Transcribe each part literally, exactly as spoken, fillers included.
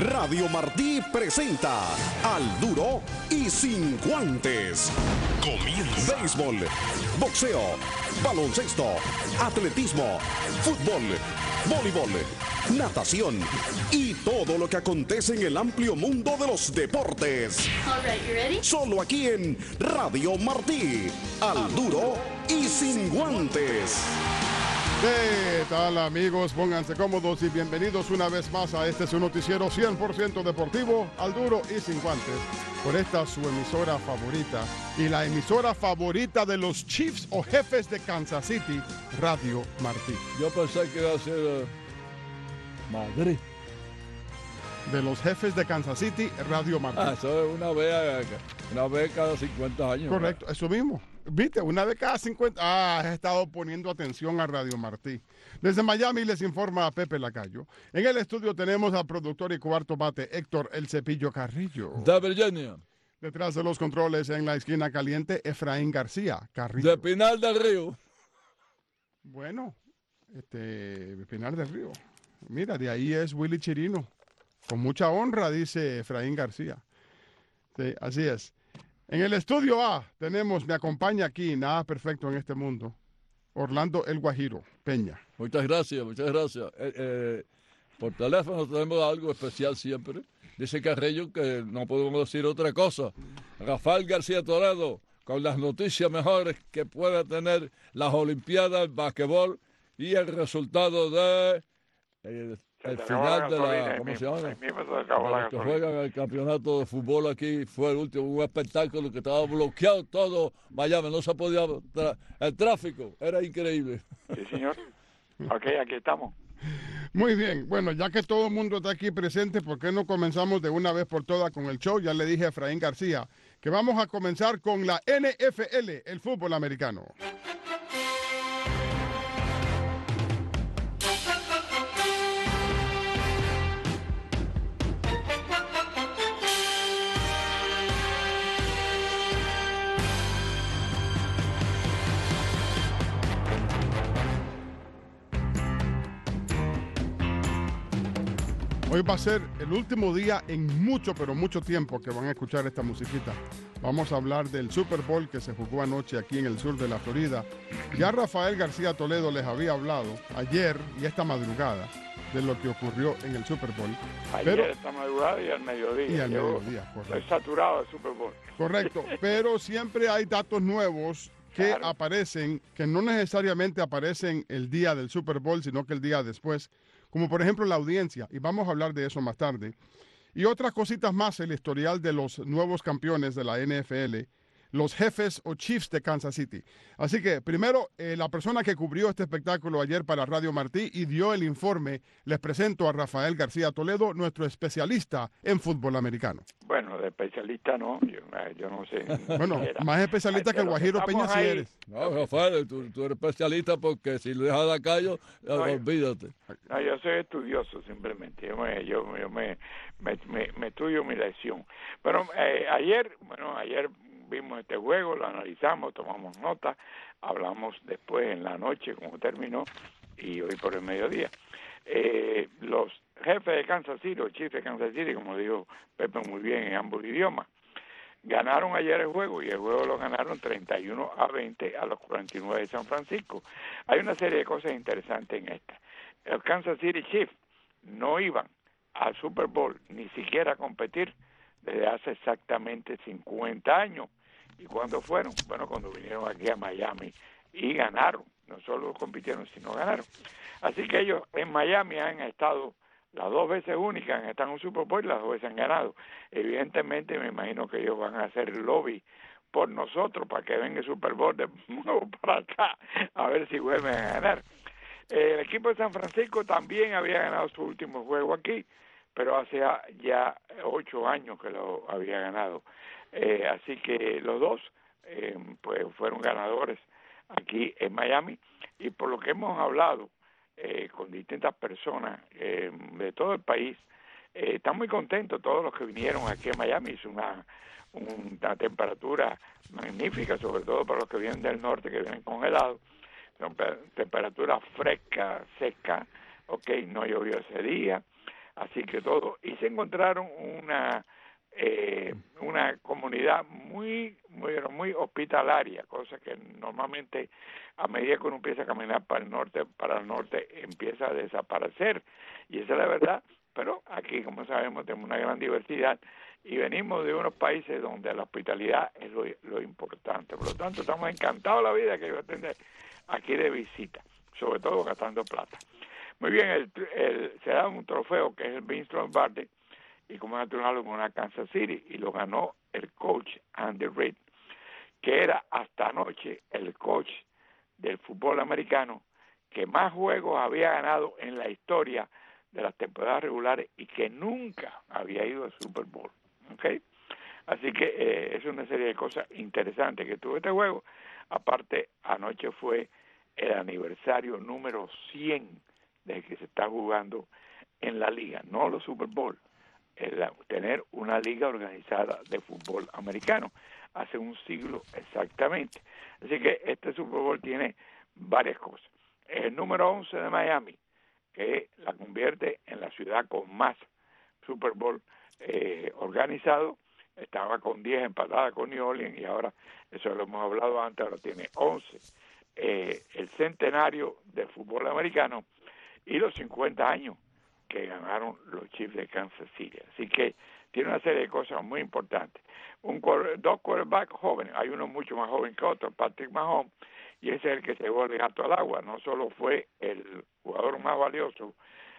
Radio Martí presenta Al Duro y Sin Guantes. Comienza. Béisbol, boxeo, baloncesto, atletismo, fútbol, voleibol, natación y todo lo que acontece en el amplio mundo de los deportes. All right, you ready? Solo aquí en Radio Martí. Al Duro y Sin Guantes. ¿Qué tal, amigos? Pónganse cómodos y bienvenidos una vez más a este su noticiero cien por ciento deportivo, Al Duro y Sin Guantes, por esta su emisora favorita y la emisora favorita de los Chiefs o Jefes de Kansas City, Radio Martí. Yo pensé que iba a ser uh, Madrid. De los Jefes de Kansas City, Radio Martí. Ah, eso es una vez, una vez cada cincuenta años. Correcto, ¿verdad? Eso mismo. Viste, una vez cada cincuenta. Ah, has estado poniendo atención a Radio Martí. Desde Miami les informa a Pepe Lacayo. En el estudio tenemos al productor y cuarto bate Héctor El Cepillo Carrillo. De Virginia. Detrás de los controles en la esquina caliente, Efraín García Carrillo. De Pinar del Río. Bueno, este, Pinar del Río. Mira, de ahí es Willy Chirino. Con mucha honra, dice Efraín García. Sí, así es. En el estudio A tenemos, me acompaña aquí, nada perfecto en este mundo, Orlando El Guajiro Peña. Muchas gracias, muchas gracias. Eh, eh, por teléfono tenemos algo especial siempre. Dice Carrillo que no podemos decir otra cosa. Rafael García Toledo, con las noticias mejores que pueda tener las Olimpiadas, el basquetbol y el resultado de... Eh, el final de la, ¿cómo se llama? Los que juegan el campeonato de fútbol aquí fue el último, un espectáculo que estaba bloqueado todo Miami, no se podía, tra el tráfico era increíble. Sí, señor. Ok, aquí estamos. Muy bien, bueno, ya que todo el mundo está aquí presente, ¿por qué no comenzamos de una vez por todas con el show? Ya le dije a Efraín García que vamos a comenzar con la N F L, el fútbol americano. Hoy va a ser el último día en mucho, pero mucho tiempo que van a escuchar esta musiquita. Vamos a hablar del Super Bowl que se jugó anoche aquí en el sur de la Florida. Ya Rafael García Toledo les había hablado ayer y esta madrugada de lo que ocurrió en el Super Bowl. Ayer, pero, esta madrugada y al mediodía. Y al Yo mediodía, correcto. Estoy saturado del Super Bowl. Correcto, pero siempre hay datos nuevos que Claro. aparecen, que no necesariamente aparecen el día del Super Bowl, sino que el día después, como por ejemplo la audiencia, y vamos a hablar de eso más tarde, y otras cositas más, el historial de los nuevos campeones de la N F L, los Jefes o Chiefs de Kansas City. Así que primero, eh, la persona que cubrió este espectáculo ayer para Radio Martí y dio el informe, les presento a Rafael García Toledo, nuestro especialista en fútbol americano. Bueno, de especialista no, yo, yo no sé. Bueno, más especialista Ay, que el pero Guajiro estamos Peña si ahí. eres. No, Rafael, tú, tú eres especialista porque si le dejas a callo, No, olvídate. No, yo soy estudioso simplemente. Yo me, yo, yo me, me, me, me estudio mi lección. Pero eh, ayer, bueno, ayer vimos este juego, lo analizamos, tomamos nota, hablamos después en la noche cómo terminó y hoy por el mediodía. Eh, los jefes de Kansas City, los Chiefs de Kansas City, como dijo Pepe muy bien en ambos idiomas, ganaron ayer el juego y el juego lo ganaron treinta y uno a veinte a los cuarenta y nueve de San Francisco. Hay una serie de cosas interesantes en esta. El Kansas City Chiefs no iban al Super Bowl ni siquiera a competir desde hace exactamente cincuenta años. ¿Y cuándo fueron? Bueno, cuando vinieron aquí a Miami y ganaron. No solo compitieron, sino ganaron. Así que ellos en Miami han estado las dos veces únicas, han estado en un Super Bowl y las dos veces han ganado. Evidentemente me imagino que ellos van a hacer lobby por nosotros para que venga el Super Bowl de nuevo para acá, a ver si vuelven a ganar. El equipo de San Francisco también había ganado su último juego aquí, pero hace ya ocho años que lo había ganado. Eh, así que los dos eh, pues fueron ganadores aquí en Miami, y por lo que hemos hablado eh, con distintas personas eh, de todo el país, eh, están muy contentos todos los que vinieron aquí a Miami. Es una, una temperatura magnífica, sobre todo para los que vienen del norte, que vienen congelados. Son temperaturas frescas, secas, ok, no llovió ese día. así que todo, y se encontraron una eh, una comunidad muy muy muy hospitalaria, cosa que normalmente a medida que uno empieza a caminar para el norte para el norte empieza a desaparecer, y esa es la verdad. Pero aquí, como sabemos, tenemos una gran diversidad y venimos de unos países donde la hospitalidad es lo, lo importante. Por lo tanto, estamos encantados de la vida que yo atender aquí de visita, sobre todo gastando plata. Muy bien, el, el, se da un trofeo que es el Vince Lombardi, y como natural con una Kansas City, y lo ganó el coach Andy Reid, que era hasta anoche el coach del fútbol americano que más juegos había ganado en la historia de las temporadas regulares y que nunca había ido al Super Bowl, ¿ok? Así que eh, es una serie de cosas interesantes que tuvo este juego. Aparte, anoche fue el aniversario número cien de que se está jugando en la liga, no los Super Bowl, el tener una liga organizada de fútbol americano, hace un siglo exactamente. Así que este Super Bowl tiene varias cosas. El número once de Miami, que la convierte en la ciudad con más Super Bowl eh, organizado, estaba con diez empatada con New Orleans, y ahora, eso lo hemos hablado antes, ahora tiene once. Eh, el centenario de fútbol americano y los cincuenta años que ganaron los Chiefs de Kansas City. Así que tiene una serie de cosas muy importantes. Un dos quarterbacks jóvenes, hay uno mucho más joven que otro, Patrick Mahomes, y ese es el que se llevó el gato al agua. No solo fue el jugador más valioso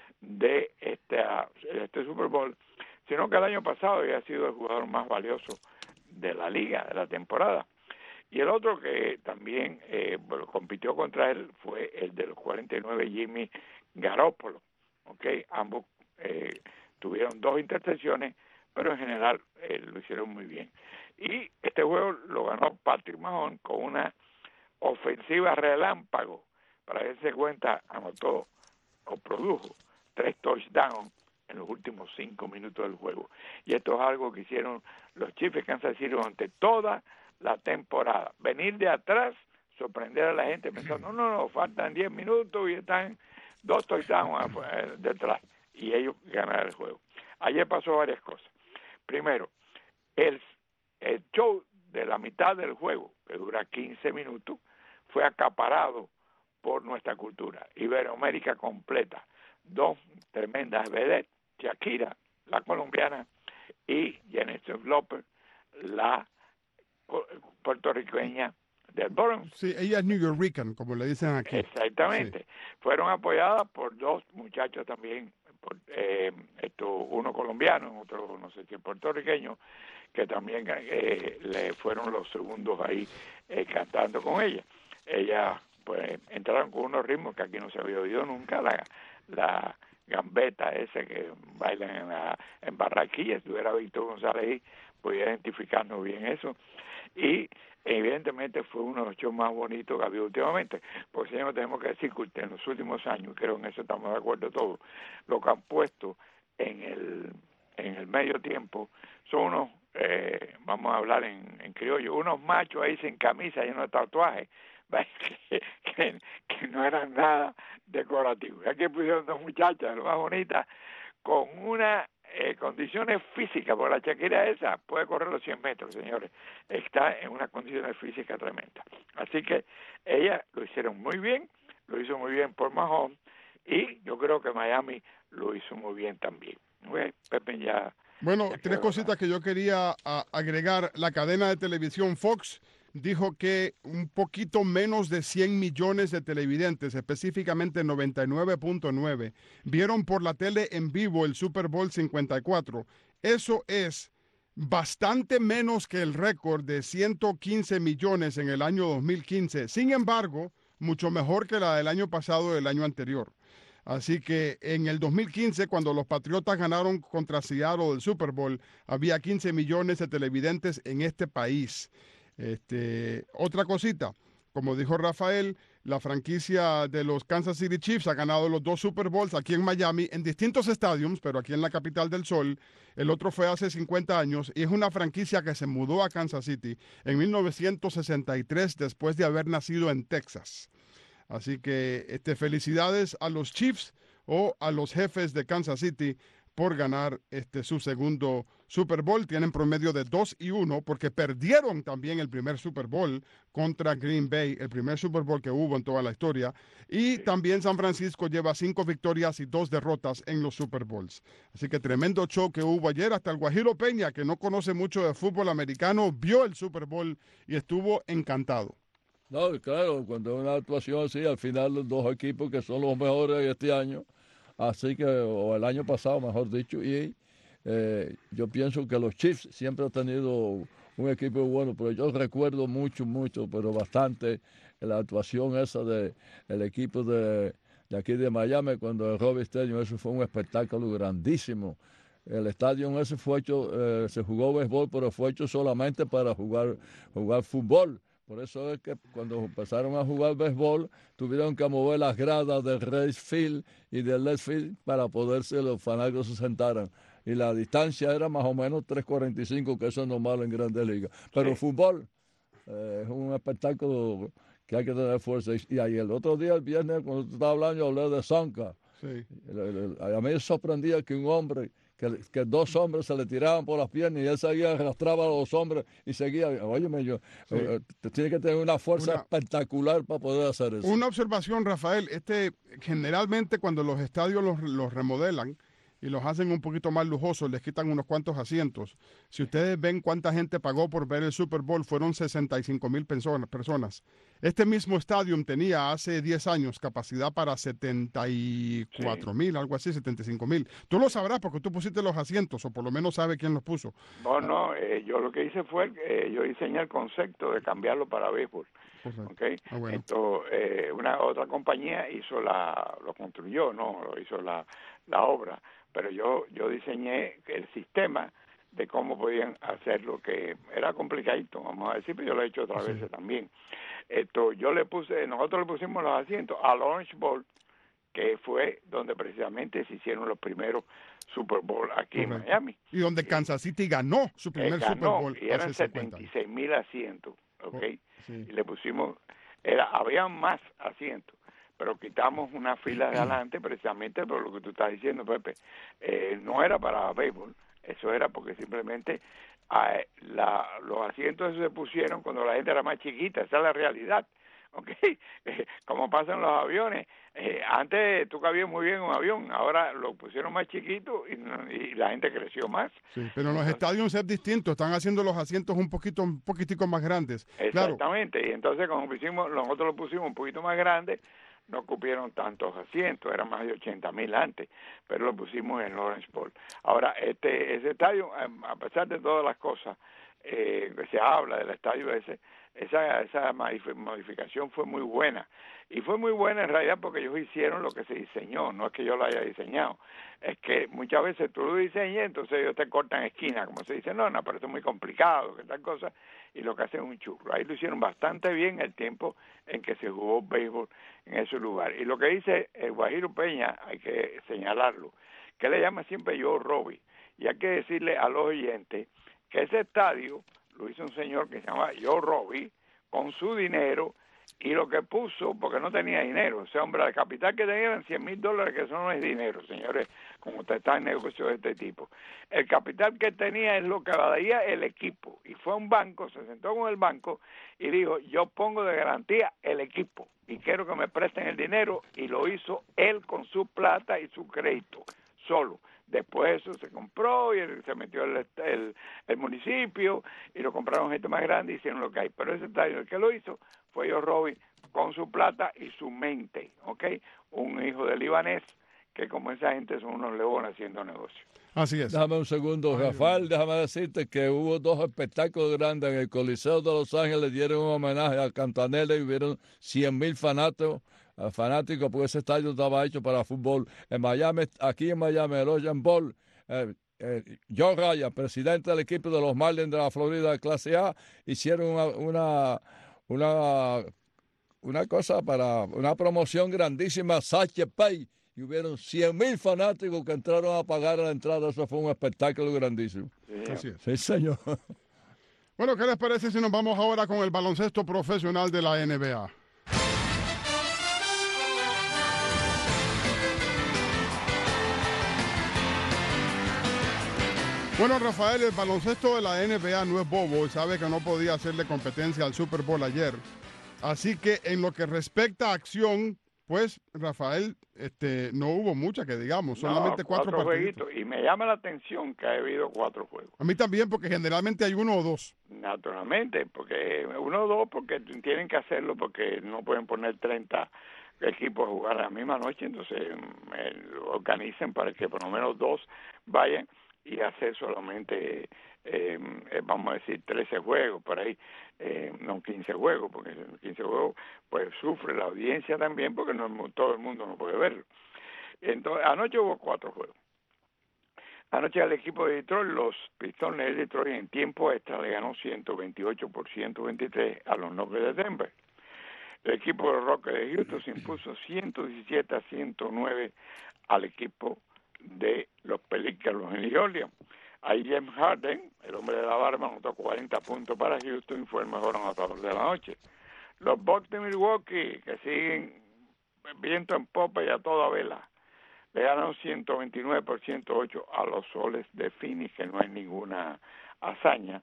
de este, este Super Bowl, sino que el año pasado había sido el jugador más valioso de la liga, de la temporada. Y el otro que también eh, bueno, compitió contra él fue el del cuarenta y nueve, Jimmy Garoppolo. Okay, ambos eh, tuvieron dos intercepciones, pero en general eh, lo hicieron muy bien. Y este juego lo ganó Patrick Mahomes con una ofensiva relámpago. Para darse cuenta, anotó o produjo tres touchdowns en los últimos cinco minutos del juego. Y esto es algo que hicieron los Chiefs de Kansas City durante toda la temporada. Venir de atrás, sorprender a la gente pensando, no, no, no, faltan diez minutos y están dos touchdowns detrás, y ellos ganaron el juego. Ayer pasó varias cosas. Primero, el, el show de la mitad del juego, que dura quince minutos, fue acaparado por nuestra cultura. Iberoamérica completa. Dos tremendas vedettes, Shakira, la colombiana, y Jennifer López, la puertorriqueña del Bronx. Sí, ella es New Yorkican, como le dicen aquí. Exactamente. Sí. Fueron apoyadas por dos muchachos también, por, eh, esto, uno colombiano, otro no sé si puertorriqueño, que también eh, le fueron los segundos ahí eh, cantando con ella. Ella, pues, entraron con unos ritmos que aquí no se había oído nunca, la, la gambeta ese que bailan en, la, en Barranquilla. Si hubiera visto González ahí, podía identificarnos bien eso. Y evidentemente fue uno de los shows más bonitos que ha habido últimamente, porque señor, tenemos que decir que en los últimos años, creo en eso estamos de acuerdo todos, lo que han puesto en el en el medio tiempo son unos, eh, vamos a hablar en, en criollo, unos machos ahí sin camisa, llenos de tatuajes, que, que, que no eran nada decorativos. Aquí pusieron dos muchachas, lo más bonitas, con una Eh, condiciones físicas, porque la Shakira esa puede correr los cien metros, señores, está en unas condiciones físicas tremendas. Así que ellas lo hicieron muy bien, lo hizo muy bien por Mahomes, y yo creo que Miami lo hizo muy bien también. Bueno, Pepe ya... Bueno, ya tres cositas que yo quería a, agregar. La cadena de televisión Fox dijo que un poquito menos de cien millones de televidentes, específicamente noventa y nueve punto nueve, vieron por la tele en vivo el Super Bowl cincuenta y cuatro. Eso es bastante menos que el récord de ciento quince millones en el año dos mil quince. Sin embargo, mucho mejor que la del año pasado y del año anterior. Así que en el dos mil quince, cuando los Patriotas ganaron contra Seattle el Super Bowl, había quince millones de televidentes en este país. Este, otra cosita, como dijo Rafael, la franquicia de los Kansas City Chiefs ha ganado los dos Super Bowls aquí en Miami, en distintos estadios, pero aquí en la capital del sol. El otro fue hace cincuenta años, y es una franquicia que se mudó a Kansas City en mil novecientos sesenta y tres, después de haber nacido en Texas. Así que este, felicidades a los Chiefs o a los Jefes de Kansas City por ganar este su segundo Super Bowl. Tienen promedio de dos y uno porque perdieron también el primer Super Bowl contra Green Bay, el primer Super Bowl que hubo en toda la historia. Y también San Francisco lleva cinco victorias y dos derrotas en los Super Bowls. Así que tremendo show que hubo ayer. Hasta el Guajiro Peña, que no conoce mucho de fútbol americano, vio el Super Bowl y estuvo encantado. No, claro, cuando es una actuación así, al final los dos equipos que son los mejores de este año, así que, o el año pasado, mejor dicho, y eh, yo pienso que los Chiefs siempre han tenido un equipo bueno, pero yo recuerdo mucho, mucho, pero bastante la actuación esa del equipo de, de aquí de Miami, cuando el Robbie Stadium, eso fue un espectáculo grandísimo. El estadio ese fue hecho, eh, se jugó béisbol, pero fue hecho solamente para jugar, jugar fútbol. Por eso es que cuando empezaron a jugar béisbol, tuvieron que mover las gradas del right field y del left field para poderse los fanáticos se sentaran. Y la distancia era más o menos tres cuarenta y cinco, que eso es normal en Grandes Ligas. Pero el fútbol eh, es un espectáculo que hay que tener fuerza. Y ahí el otro día, el viernes, cuando tú estabas hablando, yo hablé de Zonka. Sí. A mí me sorprendía que un hombre, que, que dos hombres se le tiraban por las piernas y él seguía, arrastraba a los hombres y seguía. Óyeme, yo, sí. eh, te tiene que tener una fuerza una, espectacular para poder hacer eso. Una observación, Rafael, este generalmente cuando los estadios los, los remodelan y los hacen un poquito más lujosos, les quitan unos cuantos asientos. Si ustedes ven cuánta gente pagó por ver el Super Bowl, fueron sesenta y cinco mil personas. Este mismo estadio tenía hace diez años capacidad para setenta y cuatro mil, sí. algo así, setenta y cinco mil. Tú lo sabrás porque tú pusiste los asientos, o por lo menos sabes quién los puso. No, no, eh, yo lo que hice fue, eh, yo diseñé el concepto de cambiarlo para béisbol. Okay. Ah, bueno. Entonces, eh, una otra compañía hizo la, lo construyó, no, lo hizo la, la obra, pero yo yo diseñé el sistema de cómo podían hacerlo, que era complicadito, vamos a decir, pero yo lo he hecho otras sí. veces también. Esto, yo le puse, nosotros le pusimos los asientos al Orange Bowl, que fue donde precisamente se hicieron los primeros Super Bowl aquí Correcto. en Miami. Y donde Kansas City ganó su primer ganó, Super Bowl. Y eran setenta y seis mil asientos, ¿ok? Oh, sí. Y le pusimos, era, había más asientos, pero quitamos una fila de adelante precisamente por lo que tú estás diciendo, Pepe. Eh, no era para béisbol, eso era porque simplemente eh, la, los asientos esos se pusieron cuando la gente era más chiquita, esa es la realidad. Okay. Eh, como pasan los aviones, eh, antes tú cabías muy bien en un avión, ahora lo pusieron más chiquito y, y la gente creció más. Sí, pero en los estadios es distinto, están haciendo los asientos un poquito, un poquitico más grandes. Exactamente, claro. Y entonces como pusimos, nosotros lo pusimos un poquito más grande, no cupieron tantos asientos, eran más de ochenta mil antes, pero lo pusimos en Lawrence Bowl. Ahora, este ese estadio, a pesar de todas las cosas eh, que se habla del estadio ese, esa esa modificación fue muy buena. Y fue muy buena en realidad porque ellos hicieron lo que se diseñó, no es que yo lo haya diseñado. Es que muchas veces tú lo diseñas, entonces ellos te cortan esquina, como se dice, no, no, pero esto es muy complicado, que tal cosa, y lo que hacen es un churro. Ahí lo hicieron bastante bien el tiempo en que se jugó béisbol en ese lugar. Y lo que dice el Guajiro Peña, hay que señalarlo, que le llama siempre Joe Robbie, y hay que decirle a los oyentes que ese estadio lo hizo un señor que se llama Joe Robbie, con su dinero, y lo que puso, porque no tenía dinero, ese hombre, el capital que tenía eran cien mil dólares, que eso no es dinero, señores, como usted está en negocios de este tipo. El capital que tenía es lo que daría el equipo, y fue a un banco, se sentó con el banco, y dijo, yo pongo de garantía el equipo, y quiero que me presten el dinero, y lo hizo él con su plata y su crédito, solo. Después eso se compró y se metió el, el, el municipio y lo compraron gente más grande y hicieron lo que hay. Pero ese estadio, el que lo hizo fue Joe Robbie con su plata y su mente, ¿ok? Un hijo de libanés que como esa gente son unos leones haciendo negocio. Así es. Déjame un segundo, Rafael, déjame decirte que hubo dos espectáculos grandes en el Coliseo de Los Ángeles, dieron un homenaje a Campanella y hubieron cien mil fanáticos. fanáticos porque ese estadio estaba hecho para fútbol. En Miami, aquí en Miami, el Ocean Bowl, eh, eh, John Ryan, presidente del equipo de los Marlins de la Florida de clase A, hicieron una, una, una, una cosa para una promoción grandísima, Sache Pay, y hubieron cien mil fanáticos que entraron a pagar la entrada. Eso fue un espectáculo grandísimo. Sí, así es. Sí, señor. Bueno, ¿qué les parece si nos vamos ahora con el baloncesto profesional de la N B A? Bueno, Rafael, el baloncesto de la N B A no es bobo y sabe que no podía hacerle competencia al Super Bowl ayer. Así que en lo que respecta a acción, pues, Rafael, este, no hubo mucha que digamos, solamente no, cuatro, cuatro partidos. jueguitos. Y me llama la atención que ha habido cuatro juegos. A mí también, porque generalmente hay uno o dos. Naturalmente, porque uno o dos, porque tienen que hacerlo, porque no pueden poner treinta equipos a jugar la misma noche, entonces eh, organicen para que por lo menos dos vayan y hacer solamente, eh, vamos a decir, trece juegos por ahí, eh, no quince juegos, porque quince juegos pues sufre la audiencia también, porque no todo el mundo no puede verlo. Entonces, anoche hubo cuatro juegos. Anoche el equipo de Detroit, los Pistones de Detroit, en tiempo extra le ganó ciento veintiocho por ciento veintitrés a los Nuggets de Denver. El equipo de los Rockets de Houston se impuso ciento diecisiete a ciento nueve al equipo de los Pelicans en New Orleans. Ahí James Harden, el hombre de la barba, anotó cuarenta puntos para Houston y fue el mejor anotador de la noche. Los Bucks de Milwaukee, que siguen viento en popa y a toda vela, le ganaron ciento veintinueve por ciento ocho a los Soles de Phoenix, que no es ninguna hazaña.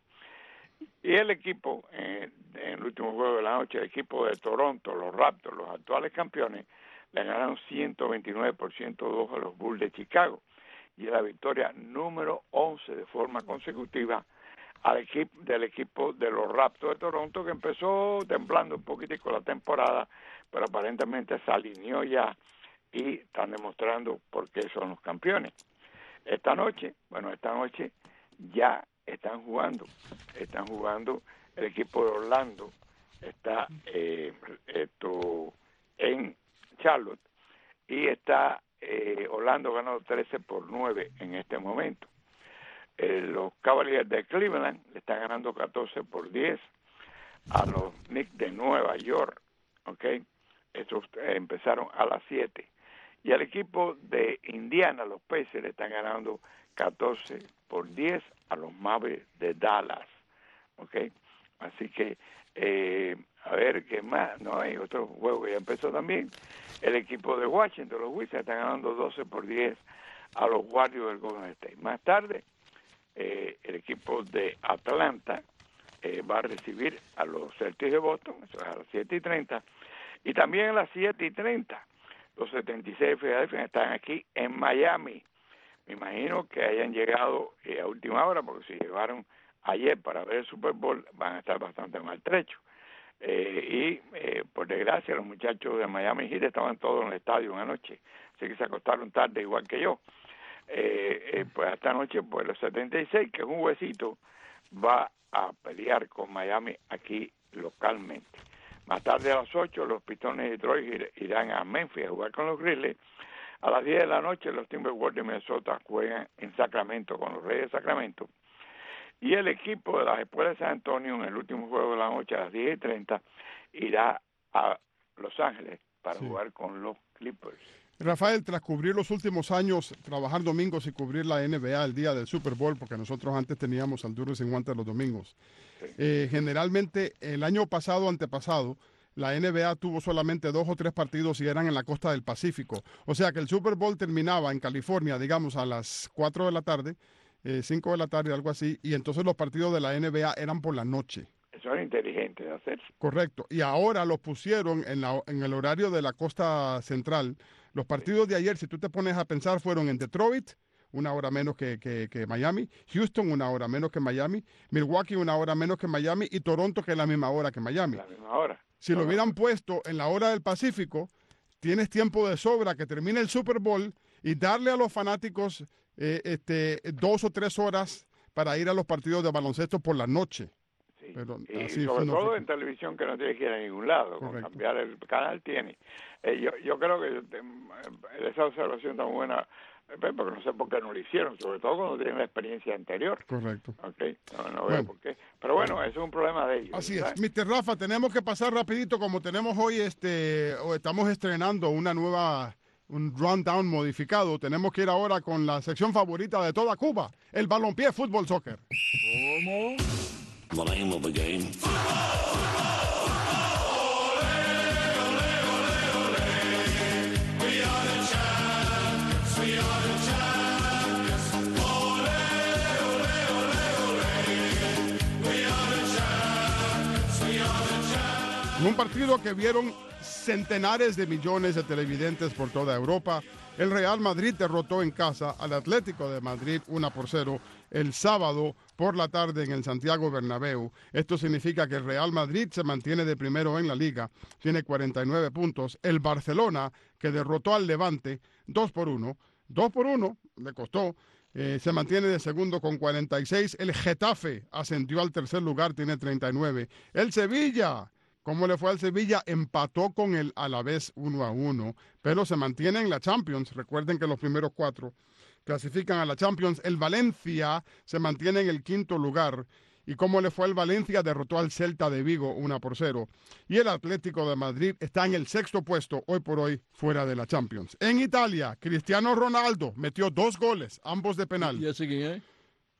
Y el equipo, eh, en el último juego de la noche, el equipo de Toronto, los Raptors, los actuales campeones, le ganaron ciento veintinueve por ciento dos a los Bulls de Chicago. Y la victoria número once de forma consecutiva al equipo del equipo de los Raptors de Toronto, que empezó temblando un poquitico la temporada, pero aparentemente se alineó ya y están demostrando por qué son los campeones. Esta noche, bueno, esta noche ya están jugando, están jugando el equipo de Orlando, está eh, esto en Charlotte, y está eh, Orlando ganando trece por nueve en este momento. Eh, los Cavaliers de Cleveland le están ganando catorce por diez a los Knicks de Nueva York, ¿ok? Estos eh, empezaron a las siete. Y al equipo de Indiana, los Pacers, le están ganando catorce por diez a los Mavericks de Dallas, ¿ok? Así que, eh, a ver qué más, no hay otro juego que ya empezó también. El equipo de Washington, los Wizards, están ganando doce por diez a los Warriors del Golden State. Más tarde, eh, el equipo de Atlanta eh, va a recibir a los Celtics de Boston, eso es a las siete y treinta, y también a las siete y treinta, los setenta y seis de Filadelfia están aquí en Miami. Me imagino que hayan llegado eh, a última hora, porque si llegaron ayer para ver el Super Bowl, van a estar bastante maltrechos. Eh, y, eh, por desgracia, los muchachos de Miami Heat estaban todos en el estadio una noche, así que se acostaron tarde igual que yo. Eh, eh, pues esta noche, pues los setenta y seis, que es un huesito, va a pelear con Miami aquí localmente. Más tarde a las ocho, los Pistones de Detroit irán a Memphis a jugar con los Grizzlies. A las diez de la noche, los Timberwolves de Minnesota juegan en Sacramento con los Reyes de Sacramento. Y el equipo de las Espuelas de San Antonio, en el último juego de la noche, a las diez y treinta, irá a Los Ángeles para sí. jugar con los Clippers. Rafael, tras cubrir los últimos años, trabajar domingos y cubrir la N B A el día del Super Bowl, porque nosotros antes teníamos al duro sin guantes los domingos. Sí. Eh, generalmente, el año pasado, antepasado, la N B A tuvo solamente dos o tres partidos y eran en la costa del Pacífico. O sea que el Super Bowl terminaba en California, digamos, a las cuatro de la tarde, eh, cinco de la tarde, algo así, y entonces los partidos de la N B A eran por la noche. Eso era inteligente de hacer. Correcto. Y ahora los pusieron en, la, en el horario de la costa central. Los partidos de ayer, si tú te pones a pensar, fueron en Detroit, una hora menos que, que, que Miami, Houston, una hora menos que Miami, Milwaukee, una hora menos que Miami, y Toronto, que es la misma hora que Miami. La misma hora. Si lo hubieran puesto en la hora del Pacífico, tienes tiempo de sobra que termine el Super Bowl y darle a los fanáticos eh, este, dos o tres horas para ir a los partidos de baloncesto por la noche. Sí. Pero y así sobre no todo fue. En televisión, que no tiene que ir a ningún lado. Con cambiar el canal tiene. Eh, yo, yo creo que eh, esa observación tan buena, eh, porque no sé por qué no lo hicieron, sobre todo cuando tienen la experiencia anterior. Correcto. Okay. No, no veo bueno. por qué. Pero bueno, bueno, eso es un problema de ellos. Así ¿sabes? es. mister Rafa, tenemos que pasar rapidito, como tenemos hoy, este, o estamos estrenando una nueva, un rundown modificado. Tenemos que ir ahora con la sección favorita de toda Cuba, el balompié fútbol soccer. ¿Cómo? The name of the game. En un partido que vieron centenares de millones de televidentes por toda Europa, el Real Madrid derrotó en casa al Atlético de Madrid uno por cero el sábado por la tarde en el Santiago Bernabéu. Esto significa que el Real Madrid se mantiene de primero en la liga, tiene cuarenta y nueve puntos. El Barcelona, que derrotó al Levante dos por uno, dos por uno, le costó, eh, se mantiene de segundo con cuarenta y seis. El Getafe ascendió al tercer lugar, tiene treinta y nueve. El Sevilla, ¿cómo le fue al Sevilla? Empató con el Alavés uno a uno, pero se mantiene en la Champions. Recuerden que los primeros cuatro clasifican a la Champions. El Valencia se mantiene en el quinto lugar. ¿Y cómo le fue al Valencia? Derrotó al Celta de Vigo uno por cero. Y el Atlético de Madrid está en el sexto puesto, hoy por hoy, fuera de la Champions. En Italia, Cristiano Ronaldo metió dos goles, ambos de penal. ¿Y ese quién es?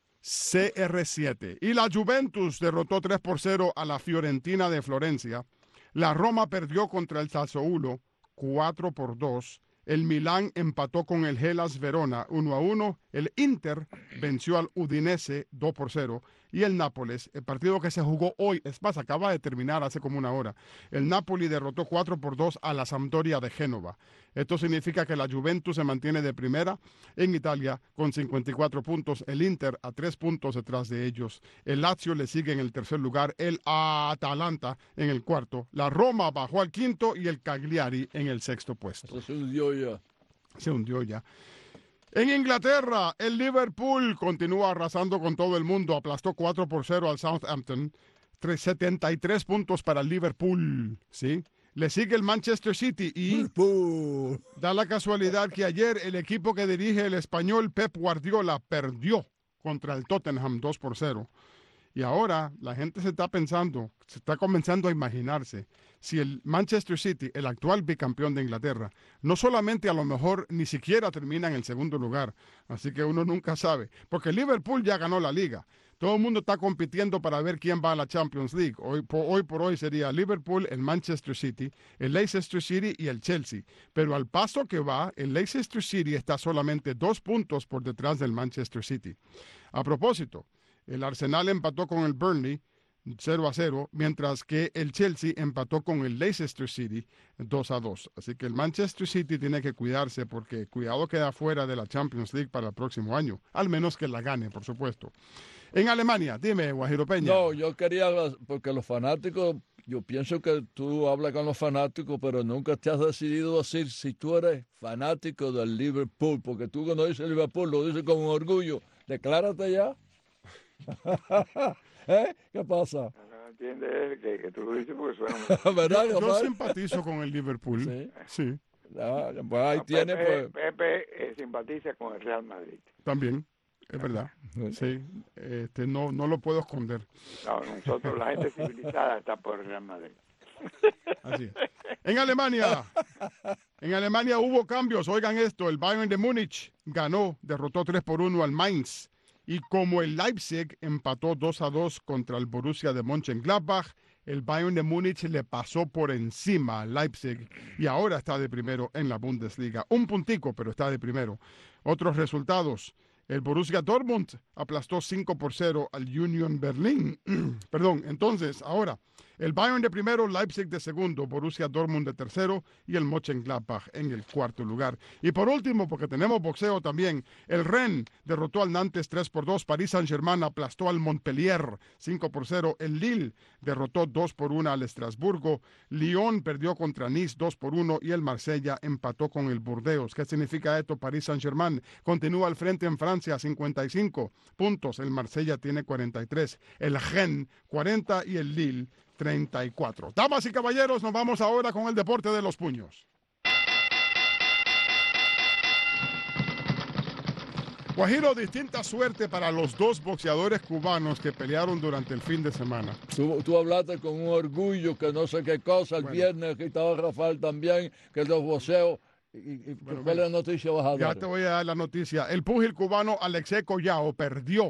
C R siete. Y la Juventus derrotó tres por cero a la Fiorentina de Florencia. La Roma perdió contra el Sassuolo cuatro por dos. El Milán empató con el Hellas Verona uno a uno. El Inter venció al Udinese dos por cero. Y el Nápoles, el partido que se jugó hoy, es más, acaba de terminar hace como una hora. El Napoli derrotó cuatro por dos a la Sampdoria de Génova. Esto significa que la Juventus se mantiene de primera en Italia con cincuenta y cuatro puntos. El Inter a tres puntos detrás de ellos. El Lazio le sigue en el tercer lugar. El Atalanta en el cuarto. La Roma bajó al quinto y el Cagliari en el sexto puesto. Eso se hundió ya. Se hundió ya. En Inglaterra, el Liverpool continúa arrasando con todo el mundo. Aplastó cuatro por cero al Southampton. setenta y tres puntos para el Liverpool, ¿sí? Le sigue el Manchester City y Liverpool. Da la casualidad que ayer el equipo que dirige el español Pep Guardiola perdió contra el Tottenham dos por cero. Y ahora la gente se está pensando, se está comenzando a imaginarse si el Manchester City, el actual bicampeón de Inglaterra, no solamente a lo mejor ni siquiera termina en el segundo lugar, así que uno nunca sabe, porque Liverpool ya ganó la liga. Todo el mundo está compitiendo para ver quién va a la Champions League. Hoy por, hoy por hoy sería Liverpool, el Manchester City, el Leicester City y el Chelsea. Pero al paso que va, el Leicester City está solamente dos puntos por detrás del Manchester City. A propósito, el Arsenal empató con el Burnley cero a cero, mientras que el Chelsea empató con el Leicester City dos a dos. Así que el Manchester City tiene que cuidarse porque cuidado queda fuera de la Champions League para el próximo año, al menos que la gane, por supuesto. En Alemania, dime, Guajiro Peña. No, yo quería, porque los fanáticos, yo pienso que tú hablas con los fanáticos, pero nunca te has decidido decir si tú eres fanático del Liverpool, porque tú cuando dices Liverpool lo dices con orgullo. Declárate ya. ¿Eh? ¿Qué pasa? No entiende que, que tú lo dices porque suena muy... ¿Verdad, Yo Rafael? simpatizo con el Liverpool. Sí. Sí, Ah, pues ahí No, tiene, Pepe, pues. Pepe eh, simpatiza con el Real Madrid. también, es verdad. Sí, este, no, no lo puedo esconder. No, nosotros, la gente civilizada, está por el Real Madrid. Así es. En Alemania, en Alemania hubo cambios. Oigan esto, el Bayern de Múnich ganó, derrotó tres por uno al Mainz. Y como el Leipzig empató dos a dos contra el Borussia de Mönchengladbach, el Bayern de Múnich le pasó por encima al Leipzig y ahora está de primero en la Bundesliga. Un puntico, pero está de primero. Otros resultados. El Borussia Dortmund aplastó cinco por cero al Union Berlin. Perdón, entonces, ahora, el Bayern de primero, Leipzig de segundo, Borussia Dortmund de tercero y el Mönchengladbach en el cuarto lugar. Y por último, porque tenemos boxeo también, el Rennes derrotó al Nantes tres por dos, Paris Saint-Germain aplastó al Montpellier cinco por cero, el Lille derrotó dos por uno al Estrasburgo, Lyon perdió contra Nice dos por uno y el Marsella empató con el Burdeos. ¿Qué significa esto? Paris Saint-Germain continúa al frente en Francia, cincuenta y cinco puntos, el Marsella tiene cuarenta y tres, el Rennes cuarenta y el Lille treinta y cuatro. Damas y caballeros, nos vamos ahora con el deporte de los puños. Guajiro, distinta suerte para los dos boxeadores cubanos que pelearon durante el fin de semana. Tú, tú hablaste con un orgullo que no sé qué cosa. El Bueno. viernes aquí estaba Rafael también, que los boxeos. ¿Y, y Bueno, cuál es bueno. la noticia vas a Ya dar? te voy a dar la noticia. El púgil cubano Alexei Collao perdió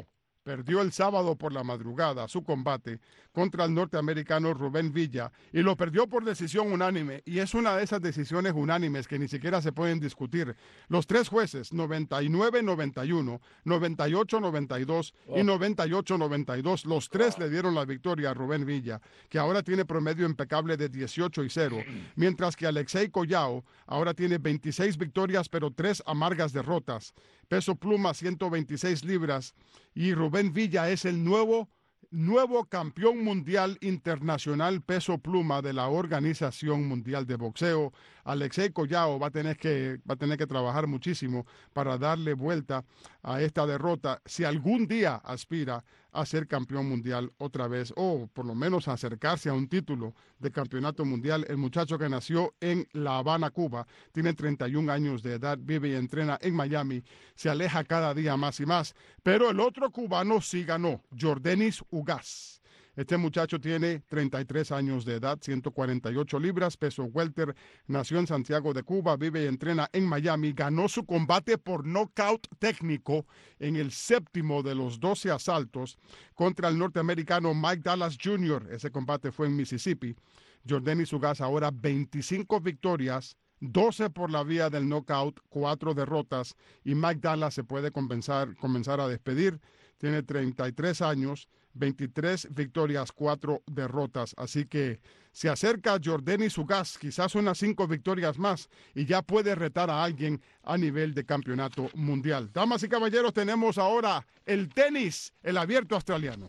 perdió el sábado por la madrugada su combate contra el norteamericano Rubén Villa y lo perdió por decisión unánime, y es una de esas decisiones unánimes que ni siquiera se pueden discutir. Los tres jueces, noventa y nueve noventa y uno, noventa y ocho noventa y dos y noventa y ocho noventa y dos, los tres le dieron la victoria a Rubén Villa, que ahora tiene promedio impecable de dieciocho y cero, mientras que Alexei Collao ahora tiene veintiséis victorias pero tres amargas derrotas. Peso pluma ciento veintiséis libras, y Rubén Villa es el nuevo, nuevo campeón mundial internacional peso pluma de la Organización Mundial de Boxeo. Alexei Collao va a tener que, va a tener que trabajar muchísimo para darle vuelta a esta derrota si algún día aspira a ser campeón mundial otra vez, o por lo menos acercarse a un título de campeonato mundial. El muchacho que nació en La Habana, Cuba, tiene treinta y un años de edad, vive y entrena en Miami, se aleja cada día más y más, pero el otro cubano sí ganó, Yordenis Ugas. Este muchacho tiene treinta y tres años de edad, ciento cuarenta y ocho libras, peso welter, nació en Santiago de Cuba, vive y entrena en Miami, ganó su combate por nocaut técnico en el séptimo de los doce asaltos contra el norteamericano Mike Dallas junior Ese combate fue en Mississippi. Yordenis Ugas ahora veinticinco victorias, doce por la vía del knockout, cuatro derrotas, y Mike Dallas se puede comenzar, comenzar a despedir. Tiene treinta y tres años, veintitrés victorias, cuatro derrotas. Así que se acerca Yordenis Ugas, quizás unas cinco victorias más, y ya puede retar a alguien a nivel de campeonato mundial. Damas y caballeros, tenemos ahora el tenis, el abierto australiano.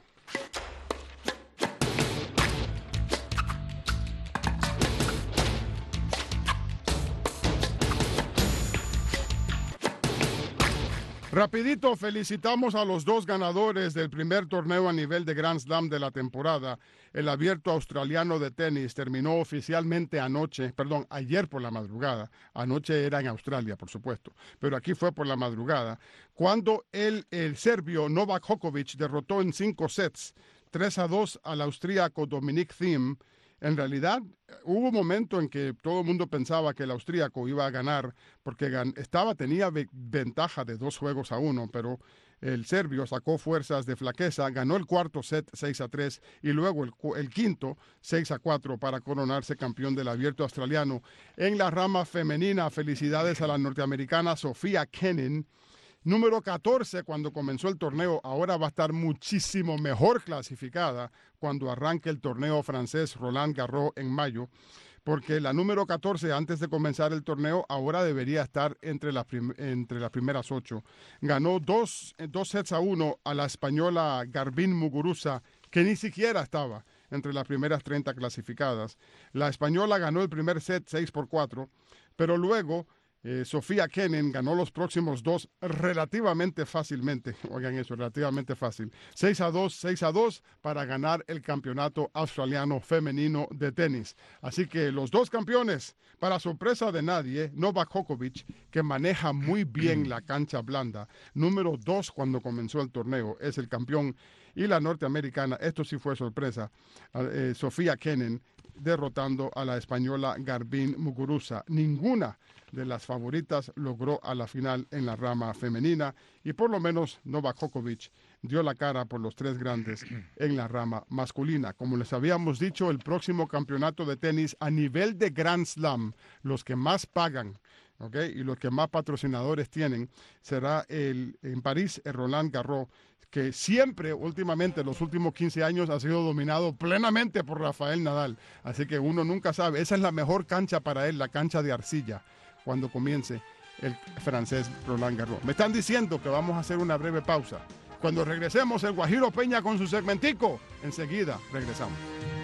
Rapidito, felicitamos a los dos ganadores del primer torneo a nivel de Grand Slam de la temporada. El abierto australiano de tenis terminó oficialmente anoche, perdón, ayer por la madrugada. Anoche era en Australia, por supuesto, pero aquí fue por la madrugada, cuando el, el serbio Novak Djokovic derrotó en cinco sets, tres a dos al austríaco Dominic Thiem. En realidad, hubo un momento en que todo el mundo pensaba que el austríaco iba a ganar porque gan- estaba, tenía ve- ventaja de dos juegos a uno, pero el serbio sacó fuerzas de flaqueza, ganó el cuarto set seis a tres y luego el, el quinto seis a cuatro para coronarse campeón del abierto australiano. En la rama femenina, felicidades a la norteamericana Sofía Kenin, número catorce cuando comenzó el torneo. Ahora va a estar muchísimo mejor clasificada cuando arranque el torneo francés Roland Garros en mayo, porque la número catorce antes de comenzar el torneo ahora debería estar entre las, prim entre las primeras ocho. Ganó dos, dos sets a uno a la española Garbine Muguruza, que ni siquiera estaba entre las primeras treinta clasificadas. La española ganó el primer set seis por cuatro, pero luego Eh, Sofía Kenin ganó los próximos dos relativamente fácilmente. Oigan eso, relativamente fácil. seis a dos, seis a dos para ganar el campeonato australiano femenino de tenis. Así que los dos campeones, para sorpresa de nadie, Novak Djokovic, que maneja muy bien la cancha blanda, número dos cuando comenzó el torneo, es el campeón. Y la norteamericana, esto sí fue sorpresa, eh, Sofía Kenin, derrotando a la española Garbine Muguruza. Ninguna de las favoritas logró a la final en la rama femenina, y por lo menos Novak Djokovic dio la cara por los tres grandes en la rama masculina. Como les habíamos dicho, el próximo campeonato de tenis a nivel de Grand Slam, los que más pagan, ¿okay?, y los que más patrocinadores tienen, será el, en París el Roland Garros, que siempre, últimamente, los últimos quince años, ha sido dominado plenamente por Rafael Nadal. Así que uno nunca sabe. Esa es la mejor cancha para él, la cancha de arcilla, cuando comience el francés Roland Garros. Me están diciendo que vamos a hacer una breve pausa. Cuando regresemos, el Guajiro Peña con su segmentico. Enseguida regresamos.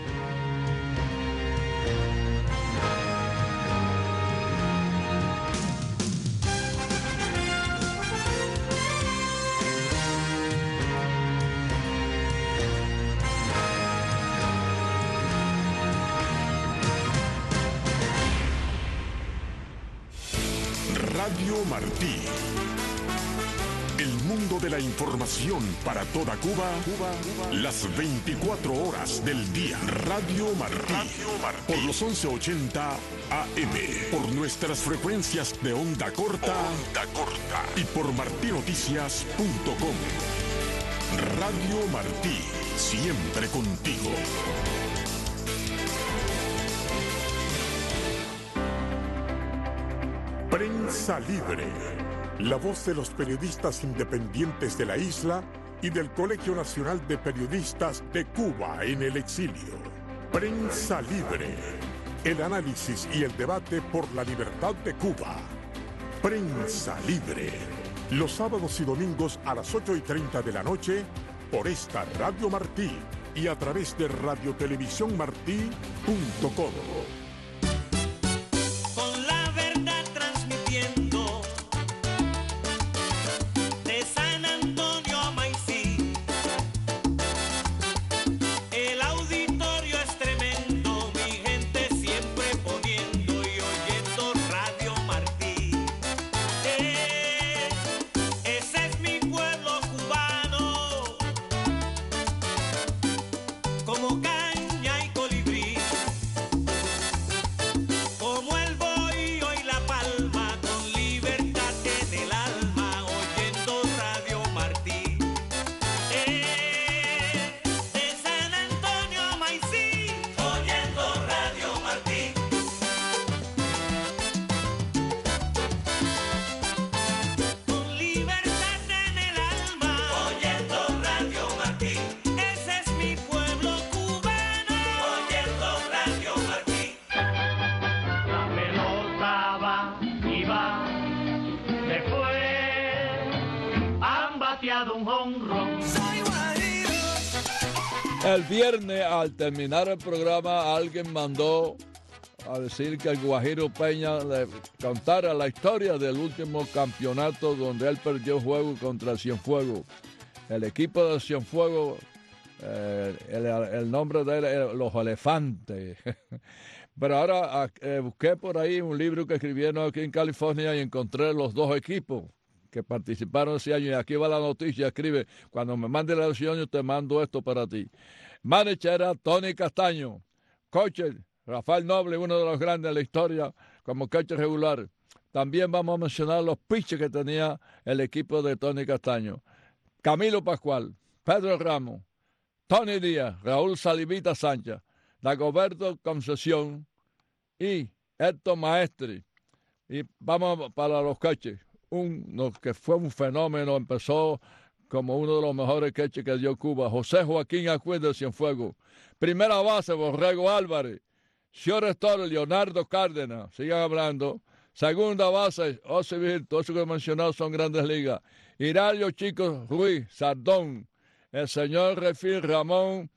Radio Martí. El mundo de la información para toda Cuba, Cuba, Cuba, las veinticuatro horas del día. Radio Martí. Radio Martí. Por los once ochenta A M. Por nuestras frecuencias de onda corta. Onda corta. Y por martinoticias punto com. Radio Martí, siempre contigo. Prensa Libre, la voz de los periodistas independientes de la isla y del Colegio Nacional de Periodistas de Cuba en el exilio. Prensa Libre, el análisis y el debate por la libertad de Cuba. Prensa Libre, los sábados y domingos a las ocho y treinta de la noche por esta Radio Martí y a través de radiotelevisión martí punto com. El viernes, al terminar el programa, alguien mandó a decir que el Guajiro Peña le contara la historia del último campeonato donde él perdió juego contra Cienfuegos. El equipo de Cienfuegos, eh, el, el nombre de él era Los Elefantes. Pero ahora eh, busqué por ahí un libro que escribieron aquí en California y encontré los dos equipos que participaron ese año. Y aquí va la noticia, escribe: cuando me mande la elección yo te mando esto para ti. Manager era Tony Castaño. Coach, Rafael Noble, uno de los grandes de la historia como coach regular. También vamos a mencionar los pitches que tenía el equipo de Tony Castaño. Camilo Pascual, Pedro Ramos, Tony Díaz, Raúl Salivita Sánchez, Dagoberto Concesión y Héctor Maestri. Y vamos para los coaches. Uno que fue un fenómeno, empezó como uno de los mejores catchers que dio Cuba, José Joaquín Acuil de Cienfuegos. Primera base, Borrego Álvarez. Ciores Torres, Leonardo Cárdenas, sigan hablando. Segunda base, Osivir, todos los que he mencionado son grandes ligas. Hilario Chico Ruiz, Sardón. El señor Refil Ramón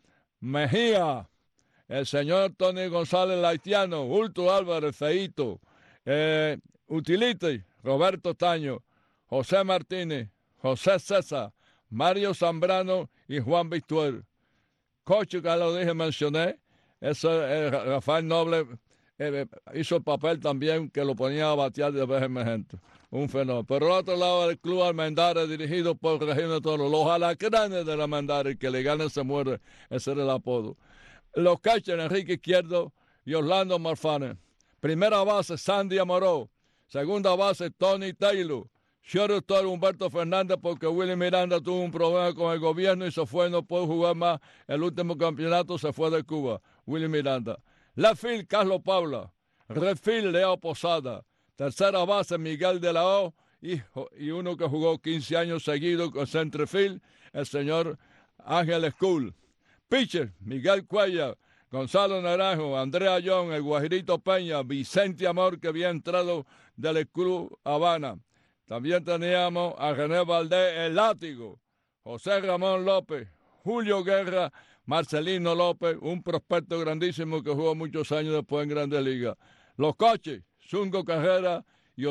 Mejía. El señor Tony González Laitiano, Ulto Álvarez, Feito. Eh, Utility, Roberto Taño, José Martínez, José César, Mario Zambrano y Juan Victuer. Coach, que lo dije, mencioné, ese, eh, Rafael Noble eh, hizo el papel también que lo ponía a batear de vez emergente. Un fenómeno. Pero al otro lado del club Almendares, dirigido por Regino Toro, los alacranes de la Almendares, que le gana se muere, ese era el apodo. Los catchers, Enrique Izquierdo y Orlando Marfanes. Primera base, Sandy Amoró. Segunda base, Tony Taylor. Shortstop, Humberto Fernández, porque Willy Miranda tuvo un problema con el gobierno y se fue, no pudo jugar más. El último campeonato se fue de Cuba, Willy Miranda. Left field, Carlos Paula. Right field, Leo Posada. Tercera base, Miguel de la O. Y, y uno que jugó quince años seguidos con centerfield, el señor Ángel School. Pitcher, Miguel Cuellar, Gonzalo Naranjo, Andrea Young, el Guajirito Peña, Vicente Amor, que había entrado del Club Habana. También teníamos a René Valdés, el Látigo, José Ramón López, Julio Guerra, Marcelino López, un prospecto grandísimo que jugó muchos años después en Grandes Ligas. Los coches, Zungo Carrera y,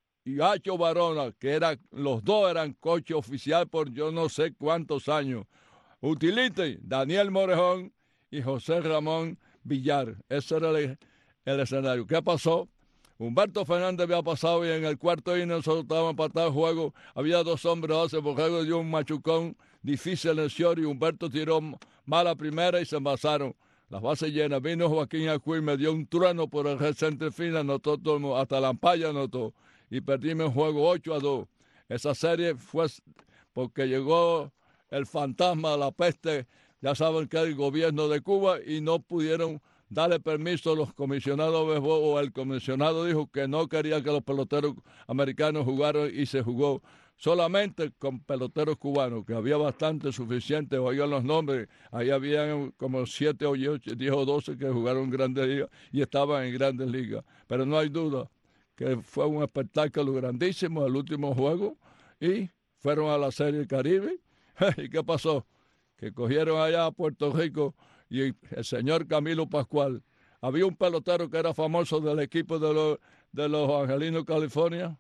y Hacho Barona, que era, los dos eran coche oficial por yo no sé cuántos años. Utility, Daniel Morejón y José Ramón Villar. Ese era el, el escenario. ¿Qué pasó? Humberto Fernández había pasado y en el cuarto inning nosotros estábamos empatados el juego. Había dos hombres, hace Borrego dio un machucón difícil en el short y Humberto tiró mala primera y se envasaron. Las bases llenas. Vino Joaquín Acuil, me dio un trueno por el red center field, anotó todo, hasta la ampalla anotó. Y perdimos el juego ocho a dos. Esa serie fue porque llegó el fantasma, la peste, ya saben que es el gobierno de Cuba, y no pudieron darle permiso a los comisionados de béisbol, o el comisionado dijo que no quería que los peloteros americanos jugaran, y se jugó solamente con peloteros cubanos, que había bastante suficiente. Oigan los nombres, ahí habían como siete o ocho, diez o doce que jugaron en Grandes Ligas y estaban en Grandes Ligas. Pero no hay duda que fue un espectáculo grandísimo el último juego, y fueron a la Serie Caribe. ¿Y qué pasó? Que cogieron allá a Puerto Rico, y el señor Camilo Pascual, había un pelotero que era famoso del equipo de los, de los Angelinos, California,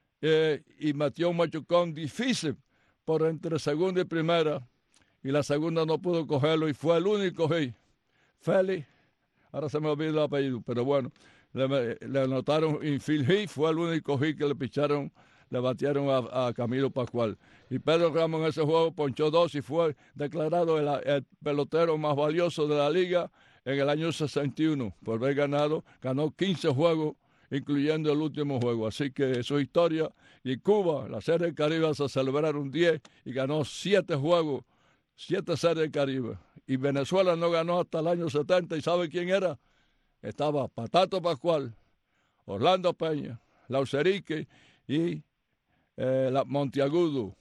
eh, y metió un machucón difícil por entre segunda y primera, y la segunda no pudo cogerlo, y fue el único hit. Félix, ahora se me olvidó el apellido, pero bueno, le, le anotaron infield hit, fue el único hit que le picharon, le batieron a, a Camilo Pascual. Y Pedro Ramos en ese juego ponchó dos y fue declarado el, el pelotero más valioso de la liga en el año sesenta y uno por haber ganado, ganó quince juegos, incluyendo el último juego. Así que su historia. Y Cuba, la Serie del Caribe, se celebraron diez y ganó siete juegos, siete Series del Caribe. Y Venezuela no ganó hasta el año setenta. ¿Y sabe quién era? Estaba Patato Pascual, Orlando Peña, Lauserique y eh, la Monteagudo,